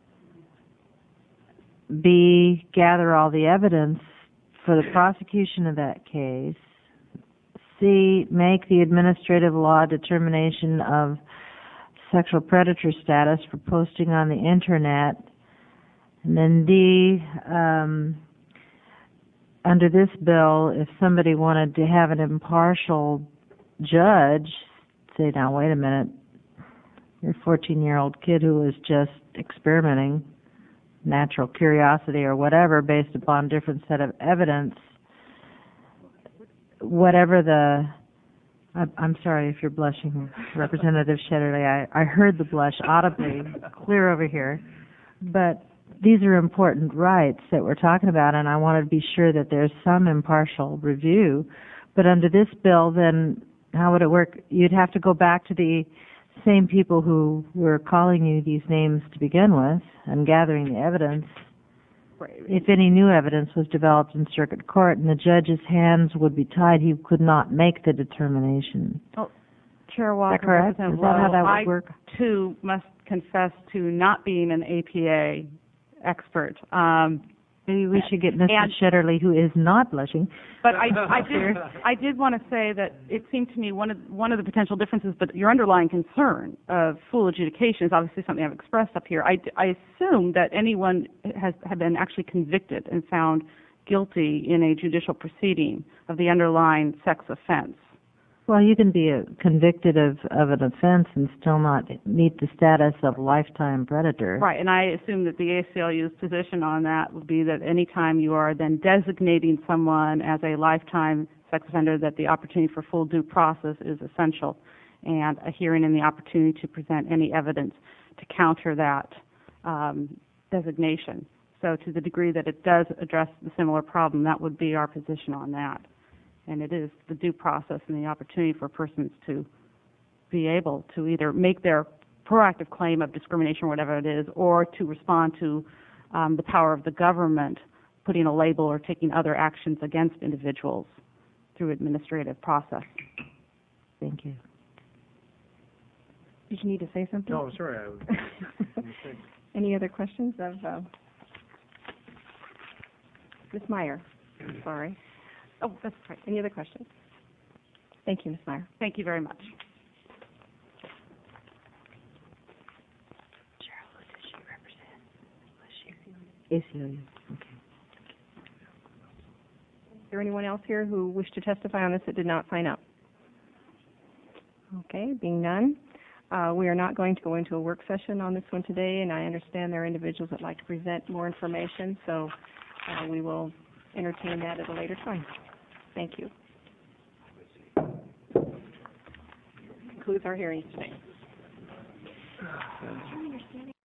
B, gather all the evidence for the prosecution of that case, C, make the administrative law determination of sexual predator status for posting on the internet, and then D, um, under this bill, if somebody wanted to have an impartial judge say, now wait a minute, your fourteen-year-old kid who was just experimenting, natural curiosity or whatever, based upon different set of evidence, whatever the, I, I'm sorry if you're blushing, Representative Shetterly, I, I heard the blush audibly, clear over here, but these are important rights that we're talking about, and I want to be sure that there's some impartial review. But under this bill, then how would it work? You'd have to go back to the same people who were calling you these names to begin with and gathering the evidence. right. If any new evidence was developed in circuit court and the judge's hands would be tied, he could not make the determination. Oh, Chair Walker, Is that correct? Representative Is that how Lowe, that would I work? too must confess to not being an A P A expert. Um, Maybe we should get Mister and- Shetterly, who is not blushing. But I, I did, I did want to say that it seemed to me one of one of the potential differences, but your underlying concern of full adjudication is obviously something I've expressed up here. I, I assume that anyone has have been actually convicted and found guilty in a judicial proceeding of the underlying sex offense. Well, you can be uh, convicted of, of an offense and still not meet the status of lifetime predator. Right, and I assume that the A C L U's position on that would be that any time you are then designating someone as a lifetime sex offender, that the opportunity for full due process is essential, and a hearing and the opportunity to present any evidence to counter that um, designation. So to the degree that it does address the similar problem, that would be our position on that. And it is the due process and the opportunity for persons to be able to either make their proactive claim of discrimination or whatever it is, or to respond to um, the power of the government putting a label or taking other actions against individuals through administrative process. Thank you. Did you need to say something? No, I'm sorry, I was, mistake. Any other questions of, uh, Miz Meyer? Sorry. Oh, that's right. Any other questions? Thank you, Miz Meyer. Thank you very much. A C L U. Okay. Is there anyone else here who wished to testify on this that did not sign up? Okay, being none, uh, we are not going to go into a work session on this one today, and I understand there are individuals that like to present more information, so uh, we will entertain that at a later time. Thank you. Concludes our hearings today. sense.